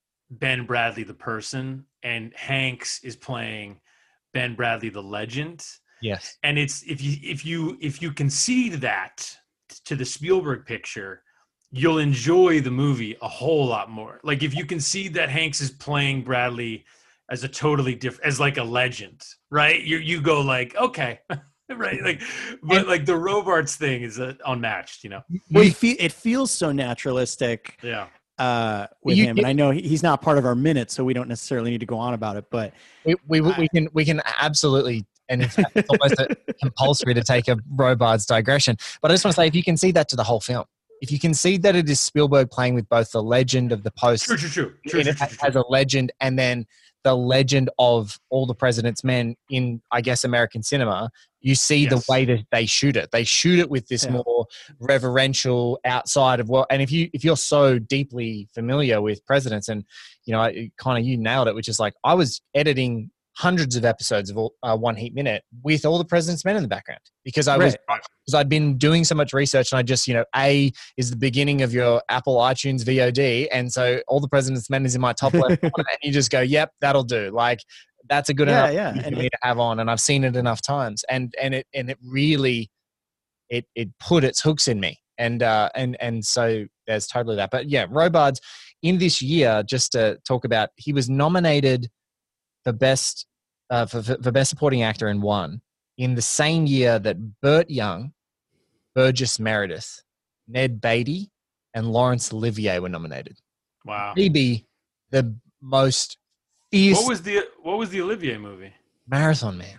Ben Bradley, the person, and Hanks is playing Ben Bradley, the legend. Yes. And it's, if you, if you, if you concede that to the Spielberg picture, you'll enjoy the movie a whole lot more. Like if you concede that Hanks is playing Bradley as a totally different, as like a legend, right? You, you go like, okay. Right. Like, but and, like the Robards thing is uh, unmatched, you know? Well, it, fe- it feels so naturalistic. Yeah. Uh, with you, him, and I know he's not part of our minutes, so we don't necessarily need to go on about it. But we we, I, we can we can absolutely, and in fact, it's almost a compulsory to take a Robards digression. But I just want to say, if you can see that to the whole film, if you can see that it is Spielberg playing with both the legend of the Post, true, true, true, true, true, true, true. as a legend, and then the legend of All the President's Men in, I guess, American cinema, you see yes. the way that they shoot it. They shoot it with this yeah. more reverential outside of what, and if you, if you're so deeply familiar with Presidents, and, you know, kind of, you nailed it, which is like, I was editing hundreds of episodes of uh, One Heat Minute with All the President's Men in the background, because I was, right. because I'd been doing so much research, and I just, you know, A is the beginning of your Apple iTunes V O D. And so All the President's Men is in my top left corner, and you just go, yep, that'll do. Like, that's a good yeah, enough yeah. for me to have on. And I've seen it enough times, and, and it, and it really, it, it put its hooks in me. And, uh, and, and so there's totally that. But yeah, Robards in this year, just to talk about, he was nominated for best, uh, for, for best supporting actor and won in the same year that Burt Young, Burgess Meredith, Ned Beatty, and Laurence Olivier were nominated. Wow. Maybe the most fierce. What was the What was the Olivier movie? Marathon Man.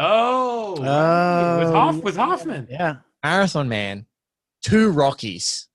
Oh, oh with Hoff, with Hoffman. Yeah, Marathon Man, two Rockies,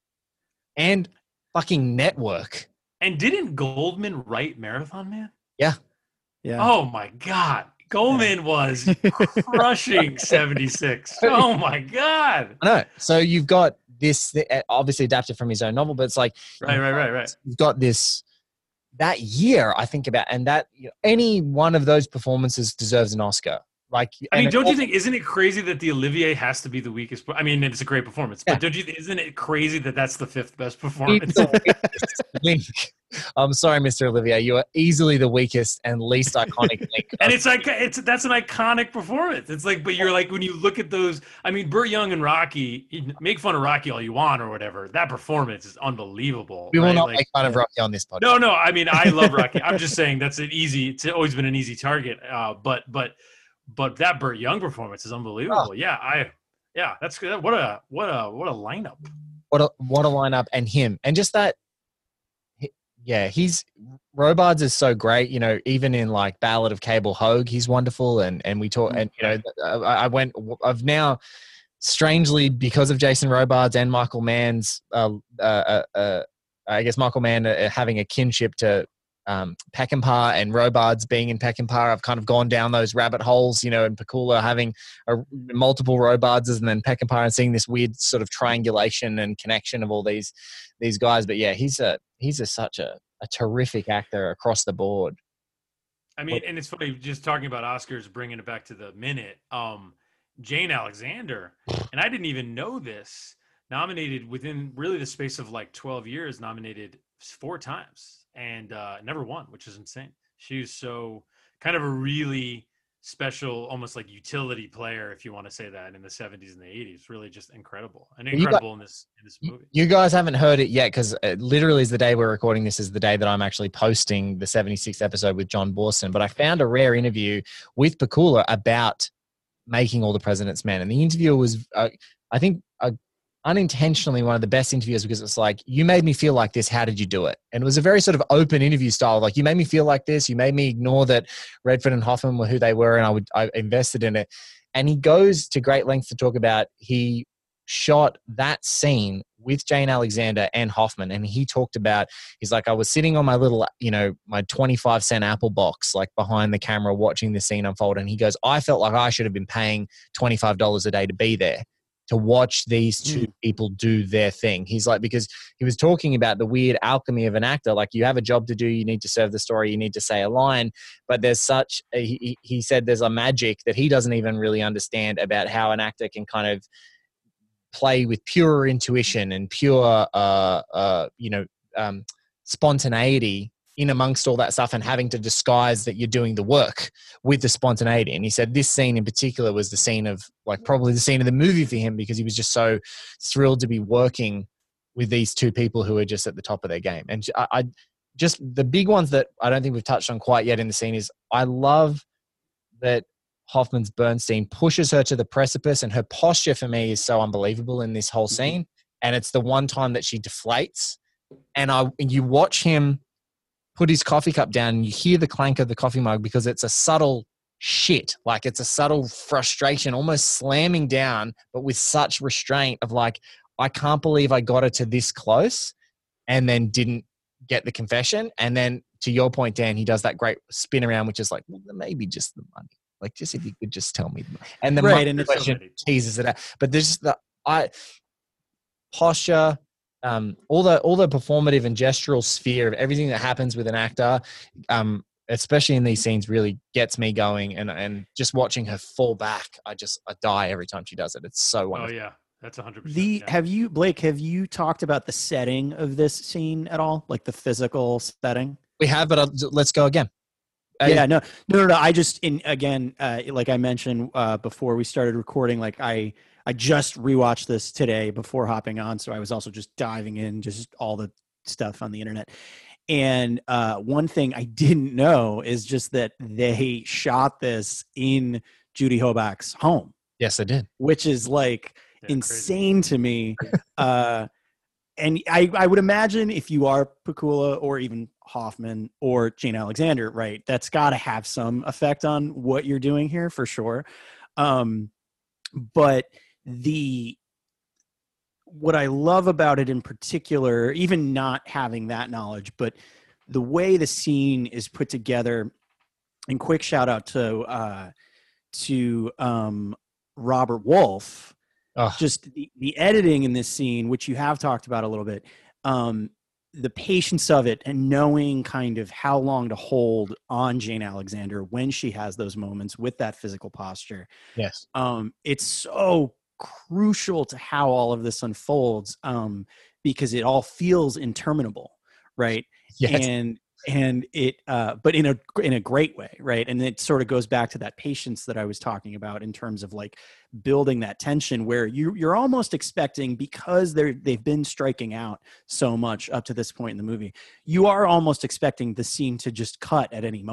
and fucking Network. And didn't Goldman write Marathon Man? Yeah. Yeah. Oh my God. Goldman yeah. was crushing seventy-six. Oh my God. I know. So you've got this, obviously adapted from his own novel, but it's like, right, right, right, right. You've got this, that year I think about, and that, you know, any one of those performances deserves an Oscar. Like, I mean, don't you think, isn't it crazy that the Olivier has to be the weakest? I mean, it's a great performance, but yeah. don't you, isn't it crazy that that's the fifth best performance? I'm sorry, Mister Olivier, you are easily the weakest and least iconic link. And it's like, it's, that's an iconic performance. It's like, but you're like, when you look at those, I mean, Burt Young and Rocky, you make fun of Rocky all you want or whatever. That performance is unbelievable. We right? will not like, make fun of Rocky on this podcast. No, no. I mean, I love Rocky. I'm just saying that's an easy, it's always been an easy target. Uh, but, but, but that Burt Young performance is unbelievable. Oh. Yeah, I yeah, that's good. What a what a what a lineup. What a what a lineup, and him, and just that. Yeah, he's Robards is so great. You know, even in like Ballad of Cable Hogue, he's wonderful. And and we talk, and you know, I, I went. I've now, strangely, because of Jason Robards and Michael Mann's, uh, uh, uh, I guess Michael Mann uh, having a kinship to um, Peckinpah and Robards being in Peckinpah, I've kind of gone down those rabbit holes. You know, and Pakula having a, multiple Robardses, and then Peckinpah, and seeing this weird sort of triangulation and connection of all these these guys. But yeah, he's a he's a, such a, a terrific actor across the board. I mean, and it's funny just talking about Oscars, bringing it back to the minute. Um, Jane Alexander, and I didn't even know this, nominated within really the space of like twelve years, nominated four times and uh, never won, which is insane. She was so kind of a really special, almost like utility player, if you want to say that, in the seventies and the eighties. Really just incredible and incredible got, in this in this movie. You guys haven't heard it yet, because literally is the day we're recording this is the day that I'm actually posting the seventy-sixth episode with John Borson. But I found a rare interview with Pakula about making All the President's Men, and the interview was, uh, I think, uh, unintentionally one of the best interviews, because it's like, you made me feel like this, how did you do it? And it was a very sort of open interview style, like, you made me feel like this, you made me ignore that Redford and Hoffman were who they were, and I would I invested in it. And he goes to great lengths to talk about, he shot that scene with Jane Alexander and Hoffman, and he talked about, he's like, I was sitting on my little, you know, my twenty-five cent Apple box, like behind the camera, watching the scene unfold, and he goes, I felt like I should have been paying twenty-five dollars a day to be there, to watch these two mm. people do their thing. He's like, because he was talking about the weird alchemy of an actor. Like, you have a job to do, you need to serve the story, you need to say a line, but there's such, a, he, he said there's a magic that he doesn't even really understand about how an actor can kind of play with pure intuition and pure, uh, uh, you know, um, spontaneity in amongst all that stuff, and having to disguise that you're doing the work with the spontaneity. And he said this scene in particular was the scene of, like, probably the scene of the movie for him, because he was just so thrilled to be working with these two people who are just at the top of their game. And I, I just, the big ones that I don't think we've touched on quite yet in the scene is, I love that Hoffman's Bernstein pushes her to the precipice, and her posture for me is so unbelievable in this whole scene. And it's the one time that she deflates, and I, and you watch him put his coffee cup down, and you hear the clank of the coffee mug, because it's a subtle shit. Like, it's a subtle frustration, almost slamming down, but with such restraint of like, I can't believe I got her to this close and then didn't get the confession. And then to your point, Dan, he does that great spin around, which is like, well, maybe just the money. Like, just if you could just tell me. The money. And the right, and question teases it out. But there's the I posture, Um, all the all the performative and gestural sphere of everything that happens with an actor, um, especially in these scenes, really gets me going. And and just watching her fall back, I just I die every time she does it. It's so wonderful. Oh yeah, that's a hundred percent. The have you Blake? Have you talked about the setting of this scene at all, like the physical setting? We have, but I'll, let's go again. Uh, yeah, no, no, no, no. I just in again, uh, like I mentioned uh, before we started recording, like I. I just rewatched this today before hopping on, so I was also just diving in just all the stuff on the internet. And uh, one thing I didn't know is just that they shot this in Judy Hobach's home. Yes, they did. Which is like yeah, insane crazy. to me. uh, and I, I would imagine if you are Pakula or even Hoffman or Jane Alexander, right, that's got to have some effect on what you're doing here for sure. Um, but the what I love about it in particular, even not having that knowledge, but the way the scene is put together, and quick shout out to uh, to um, Robert Wolf, oh. just the, the editing in this scene, which you have talked about a little bit, um, the patience of it, and knowing kind of how long to hold on Jane Alexander when she has those moments with that physical posture. Yes, um, it's so crucial to how all of this unfolds, um, because it all feels interminable, right? Yes. And and it, uh, but in a in a great way, right? And it sort of goes back to that patience that I was talking about in terms of like building that tension, where you you're almost expecting, because they're they've been striking out so much up to this point in the movie, you are almost expecting the scene to just cut at any moment,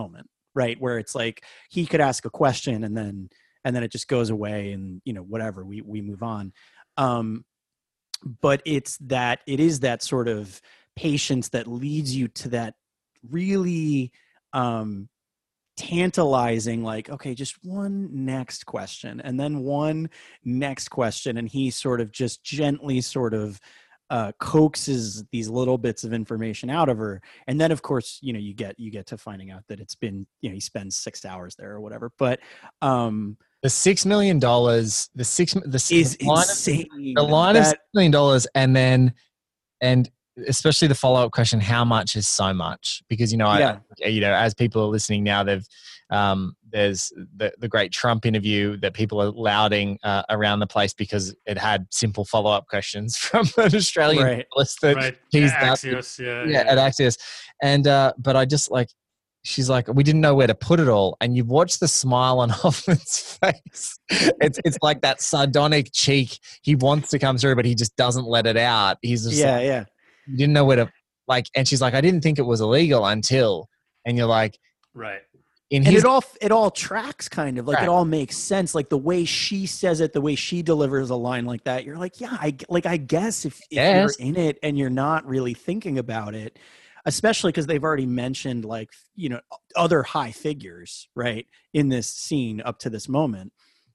right? Where it's like he could ask a question and then and then it just goes away and, you know, whatever, we we move on. Um, but it's that it is that sort of patience that leads you to that really um, tantalizing, like, okay, just one next question and then one next question. And he sort of just gently sort of uh, coaxes these little bits of information out of her. And then of course, you know, you get, you get to finding out that it's been, you know, he spends six hours there or whatever. But um, the six million dollars, the six, the is the line insane. Of, the line that, of six million dollars, and then, and especially the follow up question, how much is so much? Because, you know, yeah. I, you know, as people are listening now, they've, um, there's the, the great Trump interview that people are lauding uh, around the place because it had simple follow up questions from an Australian right. journalist that right. teased At out- Axios, yeah, yeah, yeah. at Axios. And, uh, but I just like, she's like, we didn't know where to put it all. And you watch the smile on Hoffman's face. It's it's like that sardonic cheek. He wants to come through, but he just doesn't let it out. He's just yeah, like, yeah. you didn't know where to, like, and she's like, I didn't think it was illegal until, and you're like, right. In and his, it all it all tracks kind of like right. it all makes sense. Like the way she says it, the way she delivers a line like that, you're like, yeah, I like I guess if, if yes. you're in it and you're not really thinking about it, especially because they've already mentioned like, you know, other high figures, right, in this scene up to this moment.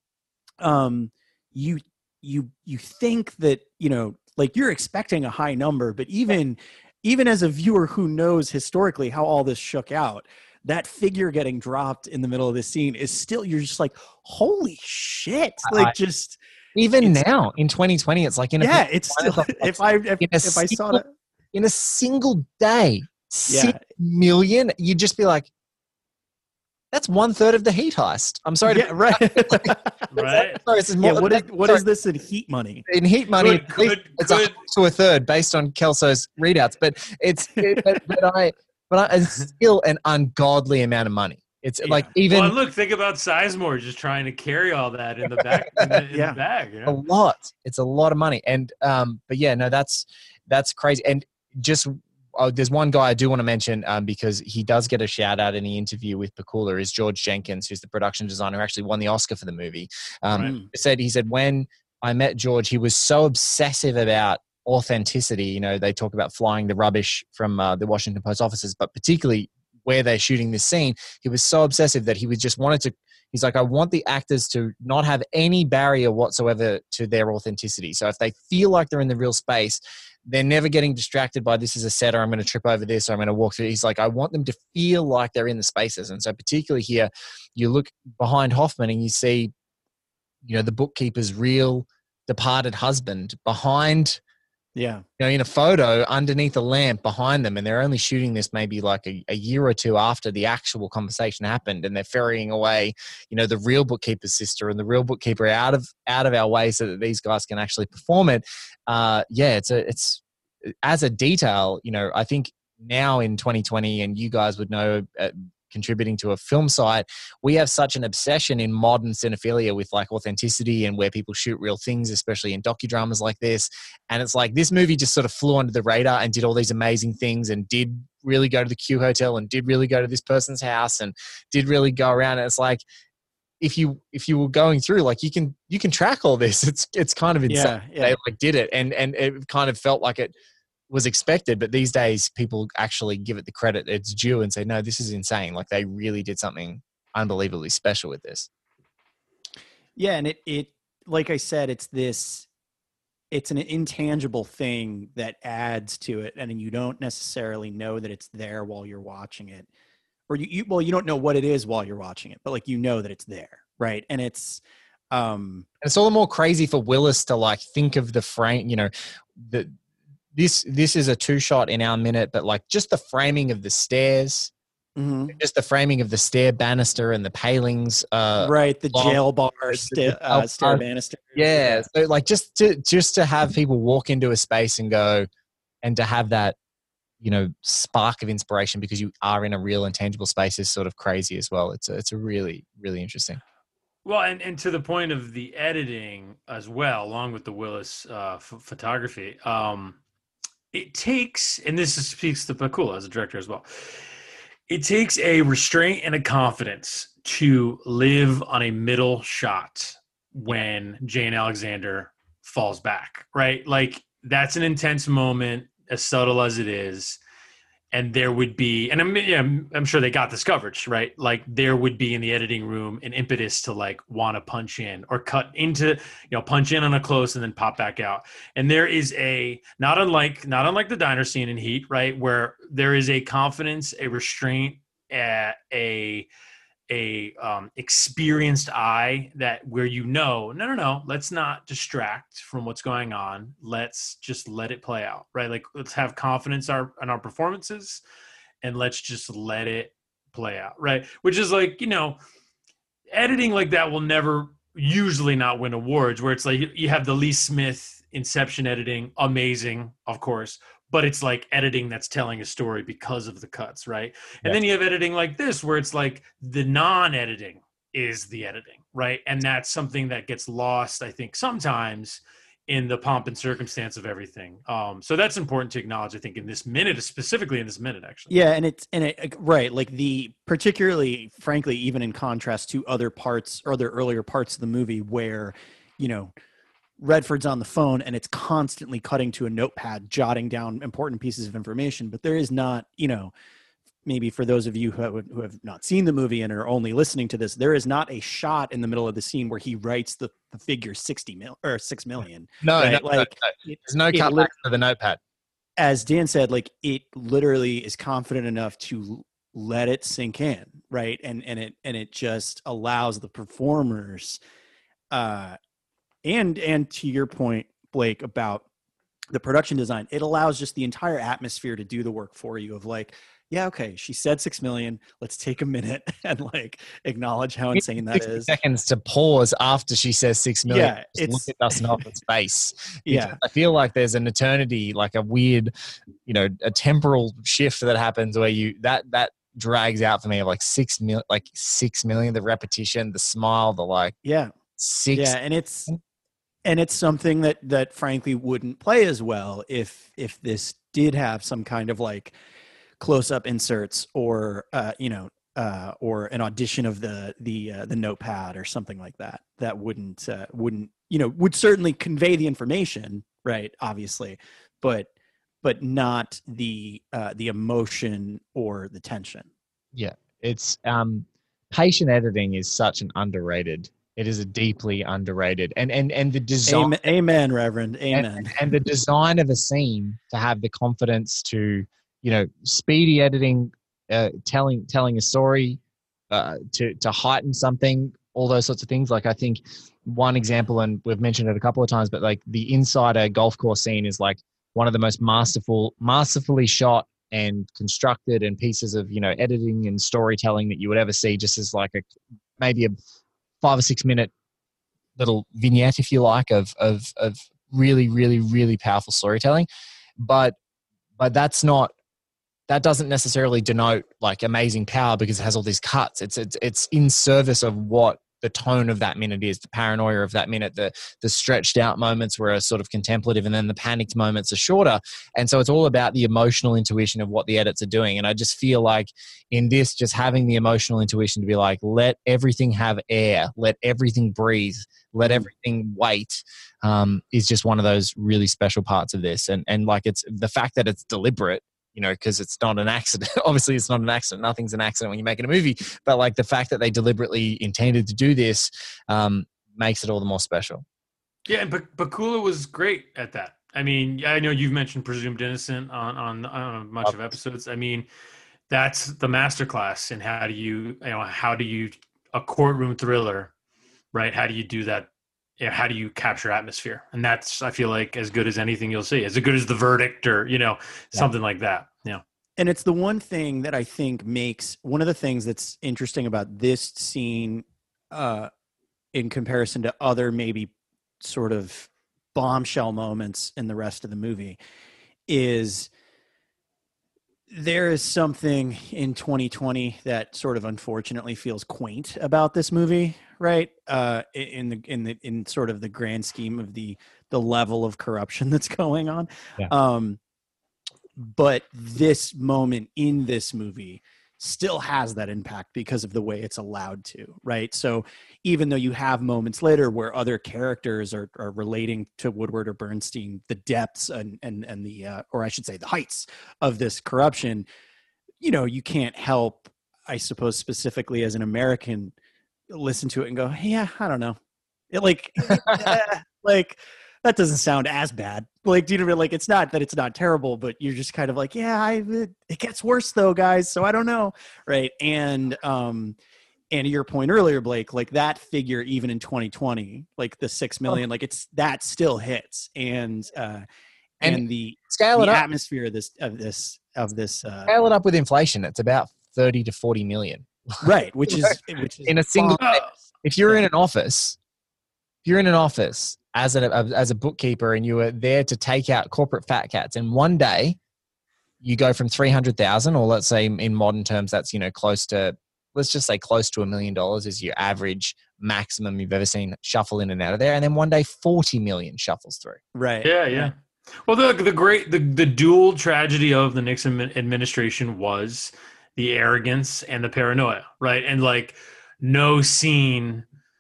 Um, you you you think that, you know, like you're expecting a high number, but even even as a viewer who knows historically how all this shook out, that figure getting dropped in the middle of this scene is still, you're just like, holy shit. Like I, just even now in twenty twenty, it's like in a, yeah, it's still, if I, if, if single, I saw that in a single day, six yeah. million, you'd just be like, that's one third of the Heat heist. I'm sorry. Yeah, to, right. right. Sorry, this is more, yeah, what is, what sorry. is this in Heat money? In Heat money, Could, could, it's could. a to a third based on Kelso's readouts, but it's, it, but, but I, but I, it's still an ungodly amount of money. It's Yeah. like even well, look, think about Sizemore just trying to carry all that in the back, in the, in yeah. the bag. You a know? lot. It's a lot of money, and um, but yeah, no, that's that's crazy. And just oh, there's one guy I do want to mention um, because he does get a shout out in the interview with Pakula is George Jenkins, who's the production designer who actually won the Oscar for the movie. Um, Right. He said he said when I met George, he was so obsessive about authenticity. You know, they talk about flying the rubbish from uh, the Washington Post offices, but particularly where they're shooting this scene, he was so obsessive that he was just wanted to, he's like, I want the actors to not have any barrier whatsoever to their authenticity. So if they feel like they're in the real space, they're never getting distracted by this is a set or I'm going to trip over this or I'm going to walk through. He's like, I want them to feel like they're in the spaces. And so particularly here, you look behind Hoffman and you see, you know, the bookkeeper's real departed husband behind, Yeah. you know, in a photo underneath a lamp behind them. And they're only shooting this maybe like a, a year or two after the actual conversation happened. And they're ferrying away, you know, the real bookkeeper's sister and the real bookkeeper out of, out of our way so that these guys can actually perform it. Uh, yeah, it's a, it's as a detail, you know, I think now in twenty twenty, and you guys would know, uh, contributing to a film site, we have such an obsession in modern cinephilia with like authenticity and where people shoot real things, especially in docudramas like this. And it's like this movie just sort of flew under the radar and did all these amazing things and did really go to the Q Hotel and did really go to this person's house and did really go around. And it's like, if you if you were going through, like you can you can track all this. It's it's kind of insane. Yeah, yeah. They like did it, and and it kind of felt like it was expected. But these days, people actually give it the credit it's due and say, no, this is insane. Like they really did something unbelievably special with this. Yeah, and it it like I said, it's this. It's an intangible thing that adds to it, and you don't necessarily know that it's there while you're watching it. Or you, you well, you don't know what it is while you're watching it, but like you know that it's there, right? And it's um and it's all the more crazy for Willis to like think of the frame, you know, the this this is a two shot in our minute, but like just the framing of the stairs, mm-hmm. just the framing of the stair banister and the palings, uh, right? The long, jail bar sta- uh, stair banister, yeah. So like just to just to have people walk into a space and go, and to have that, you know, spark of inspiration because you are in a real and tangible space is sort of crazy as well. It's a, it's a really, really interesting. Well, and, and to the point of the editing as well, along with the Willis uh, f- photography, um, it takes, and this is, speaks to Pakula as a director as well, It takes a restraint and a confidence to live on a middle shot when Jane Alexander falls back, right? Like, that's an intense moment, as subtle as it is. And there would be, and I'm, yeah, I'm, I'm sure they got this coverage, right? Like, there would be in the editing room an impetus to like want to punch in or cut into, you know, punch in on a close and then pop back out. And there is a, not unlike, not unlike the diner scene in Heat, right? Where there is a confidence, a restraint, a, a, a um, experienced eye that where, you know, no, no, no, let's not distract from what's going on. Let's just let it play out, right? Like, let's have confidence our, in our performances and let's just let it play out, right? Which is like, you know, editing like that will never usually not win awards, where it's like you have the Lee Smith Inception editing, amazing, of course, but it's like editing that's telling a story because of the cuts, right? And yeah. Then you have editing like this, where it's like the non-editing is the editing, right? And that's something that gets lost, I think, sometimes in the pomp and circumstance of everything. Um, so that's important to acknowledge, I think, in this minute, specifically in this minute, actually. Yeah, and it's and it right, like the particularly, frankly, even in contrast to other parts or other earlier parts of the movie where, you know, Redford's on the phone and it's constantly cutting to a notepad, jotting down important pieces of information. But there is not, you know, maybe for those of you who have, who have not seen the movie and are only listening to this, there is not a shot in the middle of the scene where he writes the, the figure sixty mil or six million. No, right? no, like no, no. There's no cut back to the notepad. As Dan said, like, it literally is confident enough to let it sink in, right? And and it and it just allows the performers, uh, and and to your point, Blake, about the production design, it allows just the entire atmosphere to do the work for you of like, yeah, okay, she said six million. Let's take a minute and like acknowledge how insane that is. Seconds to pause after she says six million. Yeah, it's look at Dustin Hoffman's face. Yeah, I feel like there's an eternity, like a weird, you know, a temporal shift that happens where you that that drags out for me of like six mil, like six million. The repetition, the smile, the like, yeah, six. Yeah, and it's and it's something that that frankly wouldn't play as well if if this did have some kind of like close-up inserts or uh you know uh or an audition of the the uh, the notepad or something like that. That wouldn't uh, wouldn't you know would certainly convey the information, right, obviously, but but not the uh the emotion or the tension. Yeah, it's um patient editing is such an underrated it is a deeply underrated and and and the design amen, amen Reverend, amen. And, and the design of a scene to have the confidence to, you know, speedy editing, uh, telling telling a story, uh, to to heighten something, all those sorts of things. Like, I think one example, and we've mentioned it a couple of times, but like the Insider golf course scene is like one of the most masterful, masterfully shot and constructed and pieces of, you know, editing and storytelling that you would ever see. Just as like a maybe a five or six minute little vignette, if you like, of of of really, really, really powerful storytelling, but but that's not. That doesn't necessarily denote like amazing power because it has all these cuts. It's it's it's in service of what the tone of that minute is, the paranoia of that minute, the the stretched out moments where are sort of contemplative, and then the panicked moments are shorter. And so it's all about the emotional intuition of what the edits are doing. And I just feel like in this, just having the emotional intuition to be like, let everything have air, let everything breathe, let everything wait, um, is just one of those really special parts of this. And and like, it's the fact that it's deliberate, you know, because it's not an accident. Obviously, it's not an accident. Nothing's an accident when you're making a movie. But like the fact that they deliberately intended to do this um, makes it all the more special. Yeah, and Bakula was great at that. I mean, I know you've mentioned Presumed Innocent on on, on much of episodes. I mean, that's the masterclass in how do you, you know, how do you a courtroom thriller, right? How do you do that? You know, how do you capture atmosphere? And that's, I feel like, as good as anything you'll see, as good as The Verdict or, you know, yeah. something like that. Yeah. And it's the one thing that I think makes one of the things that's interesting about this scene uh, in comparison to other maybe sort of bombshell moments in the rest of the movie is there is something in twenty twenty that sort of unfortunately feels quaint about this movie, right? Uh, in the in the in sort of the grand scheme of the the level of corruption that's going on. Yeah. Um, but this moment in this movie still has that impact because of the way it's allowed to, right? So even though you have moments later where other characters are, are relating to Woodward or Bernstein, the depths and and and the uh, or I should say the heights of this corruption, you know, you can't help, I suppose, specifically as an American, listen to it and go, yeah, I don't know, it like eh, like that doesn't sound as bad. Like, do you know, like, it's not that it's not terrible, but you're just kind of like, yeah, I, it, it gets worse though, guys. So I don't know. Right. And, um, and to your point earlier, Blake, like that figure, even in twenty twenty, like the six million, like it's, that still hits. And, uh, and, and the, scale it the up. atmosphere of this, of this, of this, uh, scale it up with inflation. It's about thirty to forty million. Right. Which is, which is in a single, fun. if you're Yeah. in an office, if you're in an office, as a as a bookkeeper and you were there to take out corporate fat cats, and one day you go from three hundred thousand, or let's say in modern terms that's, you know, close to, let's just say close to a million dollars is your average maximum you've ever seen shuffle in and out of there, and then one day forty million shuffles through. Right. Yeah, yeah. Well, the the great the, the dual tragedy of the Nixon administration was the arrogance and the paranoia, right? And like no scene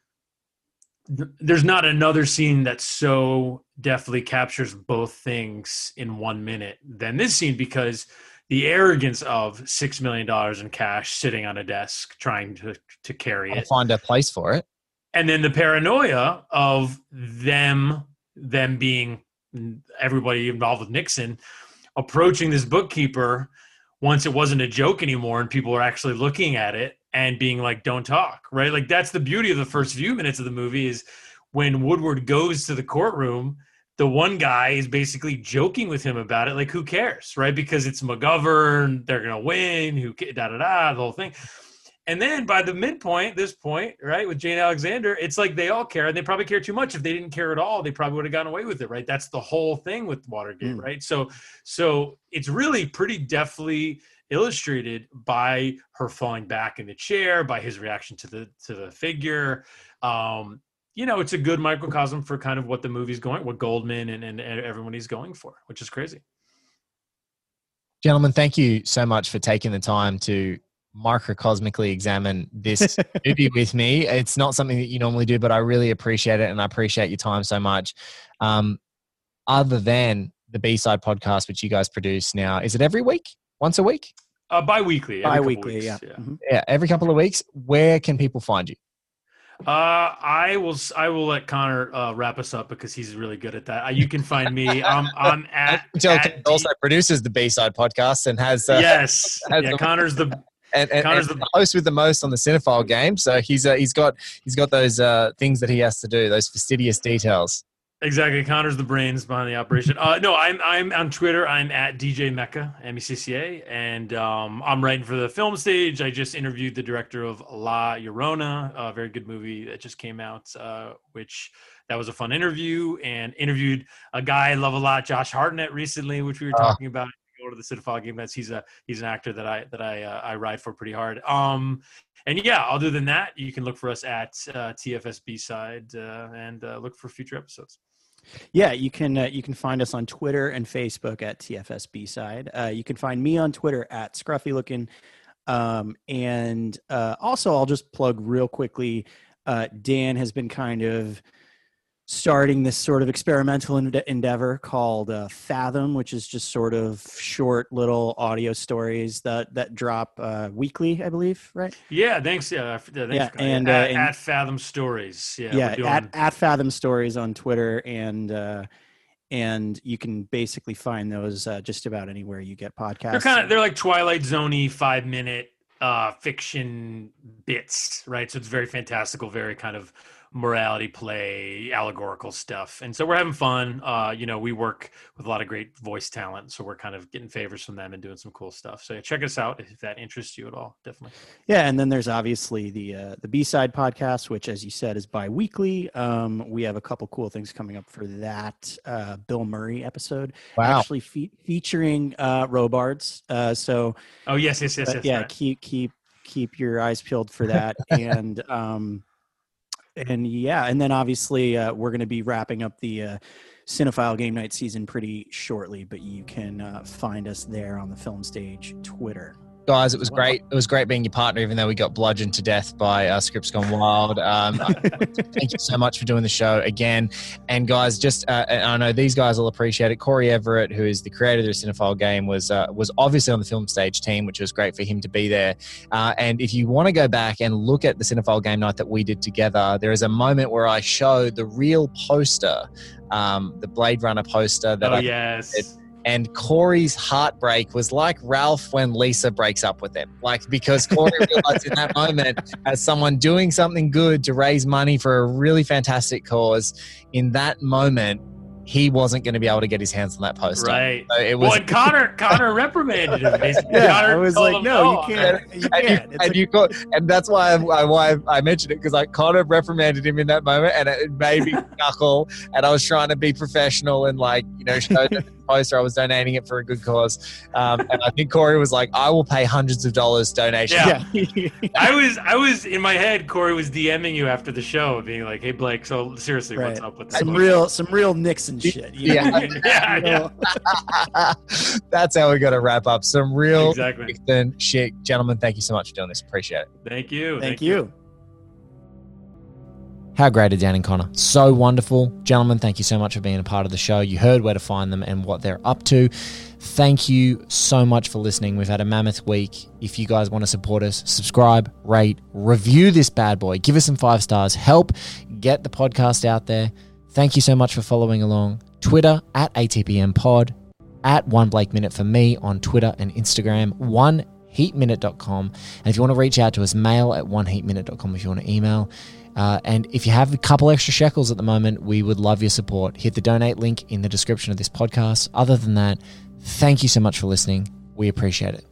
there's not another scene that so definitely captures both things in one minute than this scene, because the arrogance of six million dollars in cash sitting on a desk trying to, to carry I'll it. find a place for it. And then the paranoia of them, them being everybody involved with Nixon, approaching this bookkeeper once it wasn't a joke anymore and people were actually looking at it and being like, don't talk, right? Like that's the beauty of the first few minutes of the movie is when Woodward goes to the courtroom, the one guy is basically joking with him about it. Like, who cares, right? Because it's McGovern, they're going to win, who da da da, the whole thing. And then by the midpoint, this point, right, with Jane Alexander, it's like they all care, and they probably care too much. If they didn't care at all, they probably would have gotten away with it, right? That's the whole thing with Watergate, mm. right? So, so it's really pretty deftly illustrated by her falling back in the chair, by his reaction to the to the figure. Um, you know, it's a good microcosm for kind of what the movie's going, what Goldman and, and, and everyone he's going for, which is crazy. Gentlemen, thank you so much for taking the time to microcosmically examine this movie with me. It's not something that you normally do, but I really appreciate it, and I appreciate your time so much. Um, other than the B-Side podcast, which you guys produce now, is it every week? Once a week? Uh, bi-weekly. Bi-weekly, yeah. Yeah. Mm-hmm. Yeah, every couple of weeks. Where can people find you? Uh, I will. I will let Connor uh, wrap us up because he's really good at that. Uh, you can find me. I'm. I'm at. at also D- produces the B-Side podcast and has. Uh, yes. Has yeah. the, Connor's the. And, and, Connor's and the host with the most on the Cinephile game, so he's uh, he's got he's got those uh, things that he has to do, those fastidious details. Exactly. Connor's the brains behind the operation. Uh, no, I'm I'm on Twitter. I'm at D J Mecca, M E C C A, and um, I'm writing for the film stage. I just interviewed the director of La Llorona, a very good movie that just came out, uh, which that was a fun interview, and interviewed a guy I love a lot, Josh Hartnett, recently, which we were talking uh. about. Go to the Cinephile game. That's he's a he's an actor that I that I uh, I ride for pretty hard. Um, and yeah, other than that, you can look for us at uh, T F S B-Side uh, and uh, look for future episodes. Yeah, you can uh, you can find us on Twitter and Facebook at T F S B-Side. Uh, you can find me on Twitter at Scruffy Looking. Um, and uh, also, I'll just plug real quickly. Uh, Dan has been kind of starting this sort of experimental ende- endeavor called uh, Fathom, which is just sort of short little audio stories that that drop uh, weekly, I believe, right? Yeah, thanks. Yeah, thanks, yeah, and, uh, at, and at Fathom Stories. Yeah, yeah, doing... at, at Fathom Stories on Twitter, and uh, and you can basically find those uh, just about anywhere you get podcasts. They're kind of they're like Twilight Zone-y five minute uh, fiction bits, right? So it's very fantastical, very kind of morality play, allegorical stuff. And so we're having fun. Uh, you know, we work with a lot of great voice talent, so we're kind of getting favors from them and doing some cool stuff. So yeah, check us out if that interests you at all. Definitely. Yeah, and then there's obviously the uh, the B-Side podcast, which, as you said, is bi-weekly. Um, we have a couple cool things coming up for that uh, Bill Murray episode. Wow. Actually fe- featuring uh, Robards. Uh, so oh yes, yes, yes, uh, yes. Yeah, right. keep keep keep your eyes peeled for that. and um, And yeah, and then obviously uh, we're going to be wrapping up the uh, Cinephile Game Night season pretty shortly, but you can uh, find us there on the Film Stage Twitter. Guys, it was great. It was great being your partner, even though we got bludgeoned to death by uh, Scripts Gone Wild. Um, thank you so much for doing the show again. And guys, just uh, I know these guys will appreciate it. Corey Everett, who is the creator of the Cinephile Game, was uh, was obviously on the film stage team, which was great for him to be there. Uh, and if you want to go back and look at the Cinephile Game night that we did together, there is a moment where I showed the real poster, um, the Blade Runner poster that oh, I yes. did. And Corey's heartbreak was like Ralph when Lisa breaks up with him. Like, because Corey realized in that moment, as someone doing something good to raise money for a really fantastic cause, in that moment, he wasn't going to be able to get his hands on that poster. Right. So it was. Well, and Connor, Connor reprimanded him. Basically. Yeah, Connor I was told like, him, no, you can't. You And, can't. you, It's and, a- you got, and that's why I, why I mentioned it, because I kind of reprimanded him in that moment, and it made me chuckle. And I was trying to be professional and, like, you know, show the poster I was donating it for a good cause. Um, and I think Corey was like, "I will pay hundreds of dollars donation." Yeah. I was, I was in my head. Corey was DMing you after the show, being like, "Hey, Blake, so seriously, Right. what's up with that?" Some real, some real Nixon shit. you know? Yeah. yeah, yeah. That's how we got to wrap up. Some real Exactly. Nixon shit. Gentlemen, thank you so much for doing this. Appreciate it. Thank you. Thank you. How great are Dan and Connor? So wonderful. Gentlemen, thank you so much for being a part of the show. You heard where to find them and what they're up to. Thank you so much for listening. We've had a mammoth week. If you guys want to support us, subscribe, rate, review this bad boy. Give us some five stars. Help get the podcast out there. Thank you so much for following along. Twitter at A T P M Pod, at One Blake Minute for me on Twitter and Instagram, one heat minute dot com. And if you want to reach out to us, mail at one heat minute dot com if you want to email. Uh, and if you have a couple extra shekels at the moment, we would love your support. Hit the donate link in the description of this podcast. Other than that, thank you so much for listening. We appreciate it.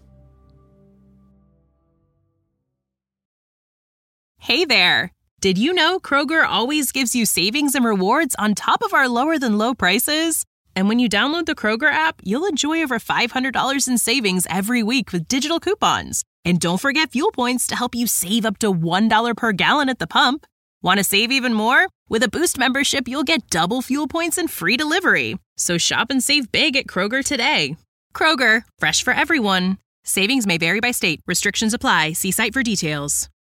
Hey there. Did you know Kroger always gives you savings and rewards on top of our lower than low prices? And when you download the Kroger app, you'll enjoy over five hundred dollars in savings every week with digital coupons. And don't forget fuel points to help you save up to one dollar per gallon at the pump. Want to save even more? With a Boost membership, you'll get double fuel points and free delivery. So shop and save big at Kroger today. Kroger, fresh for everyone. Savings may vary by state. Restrictions apply. See site for details.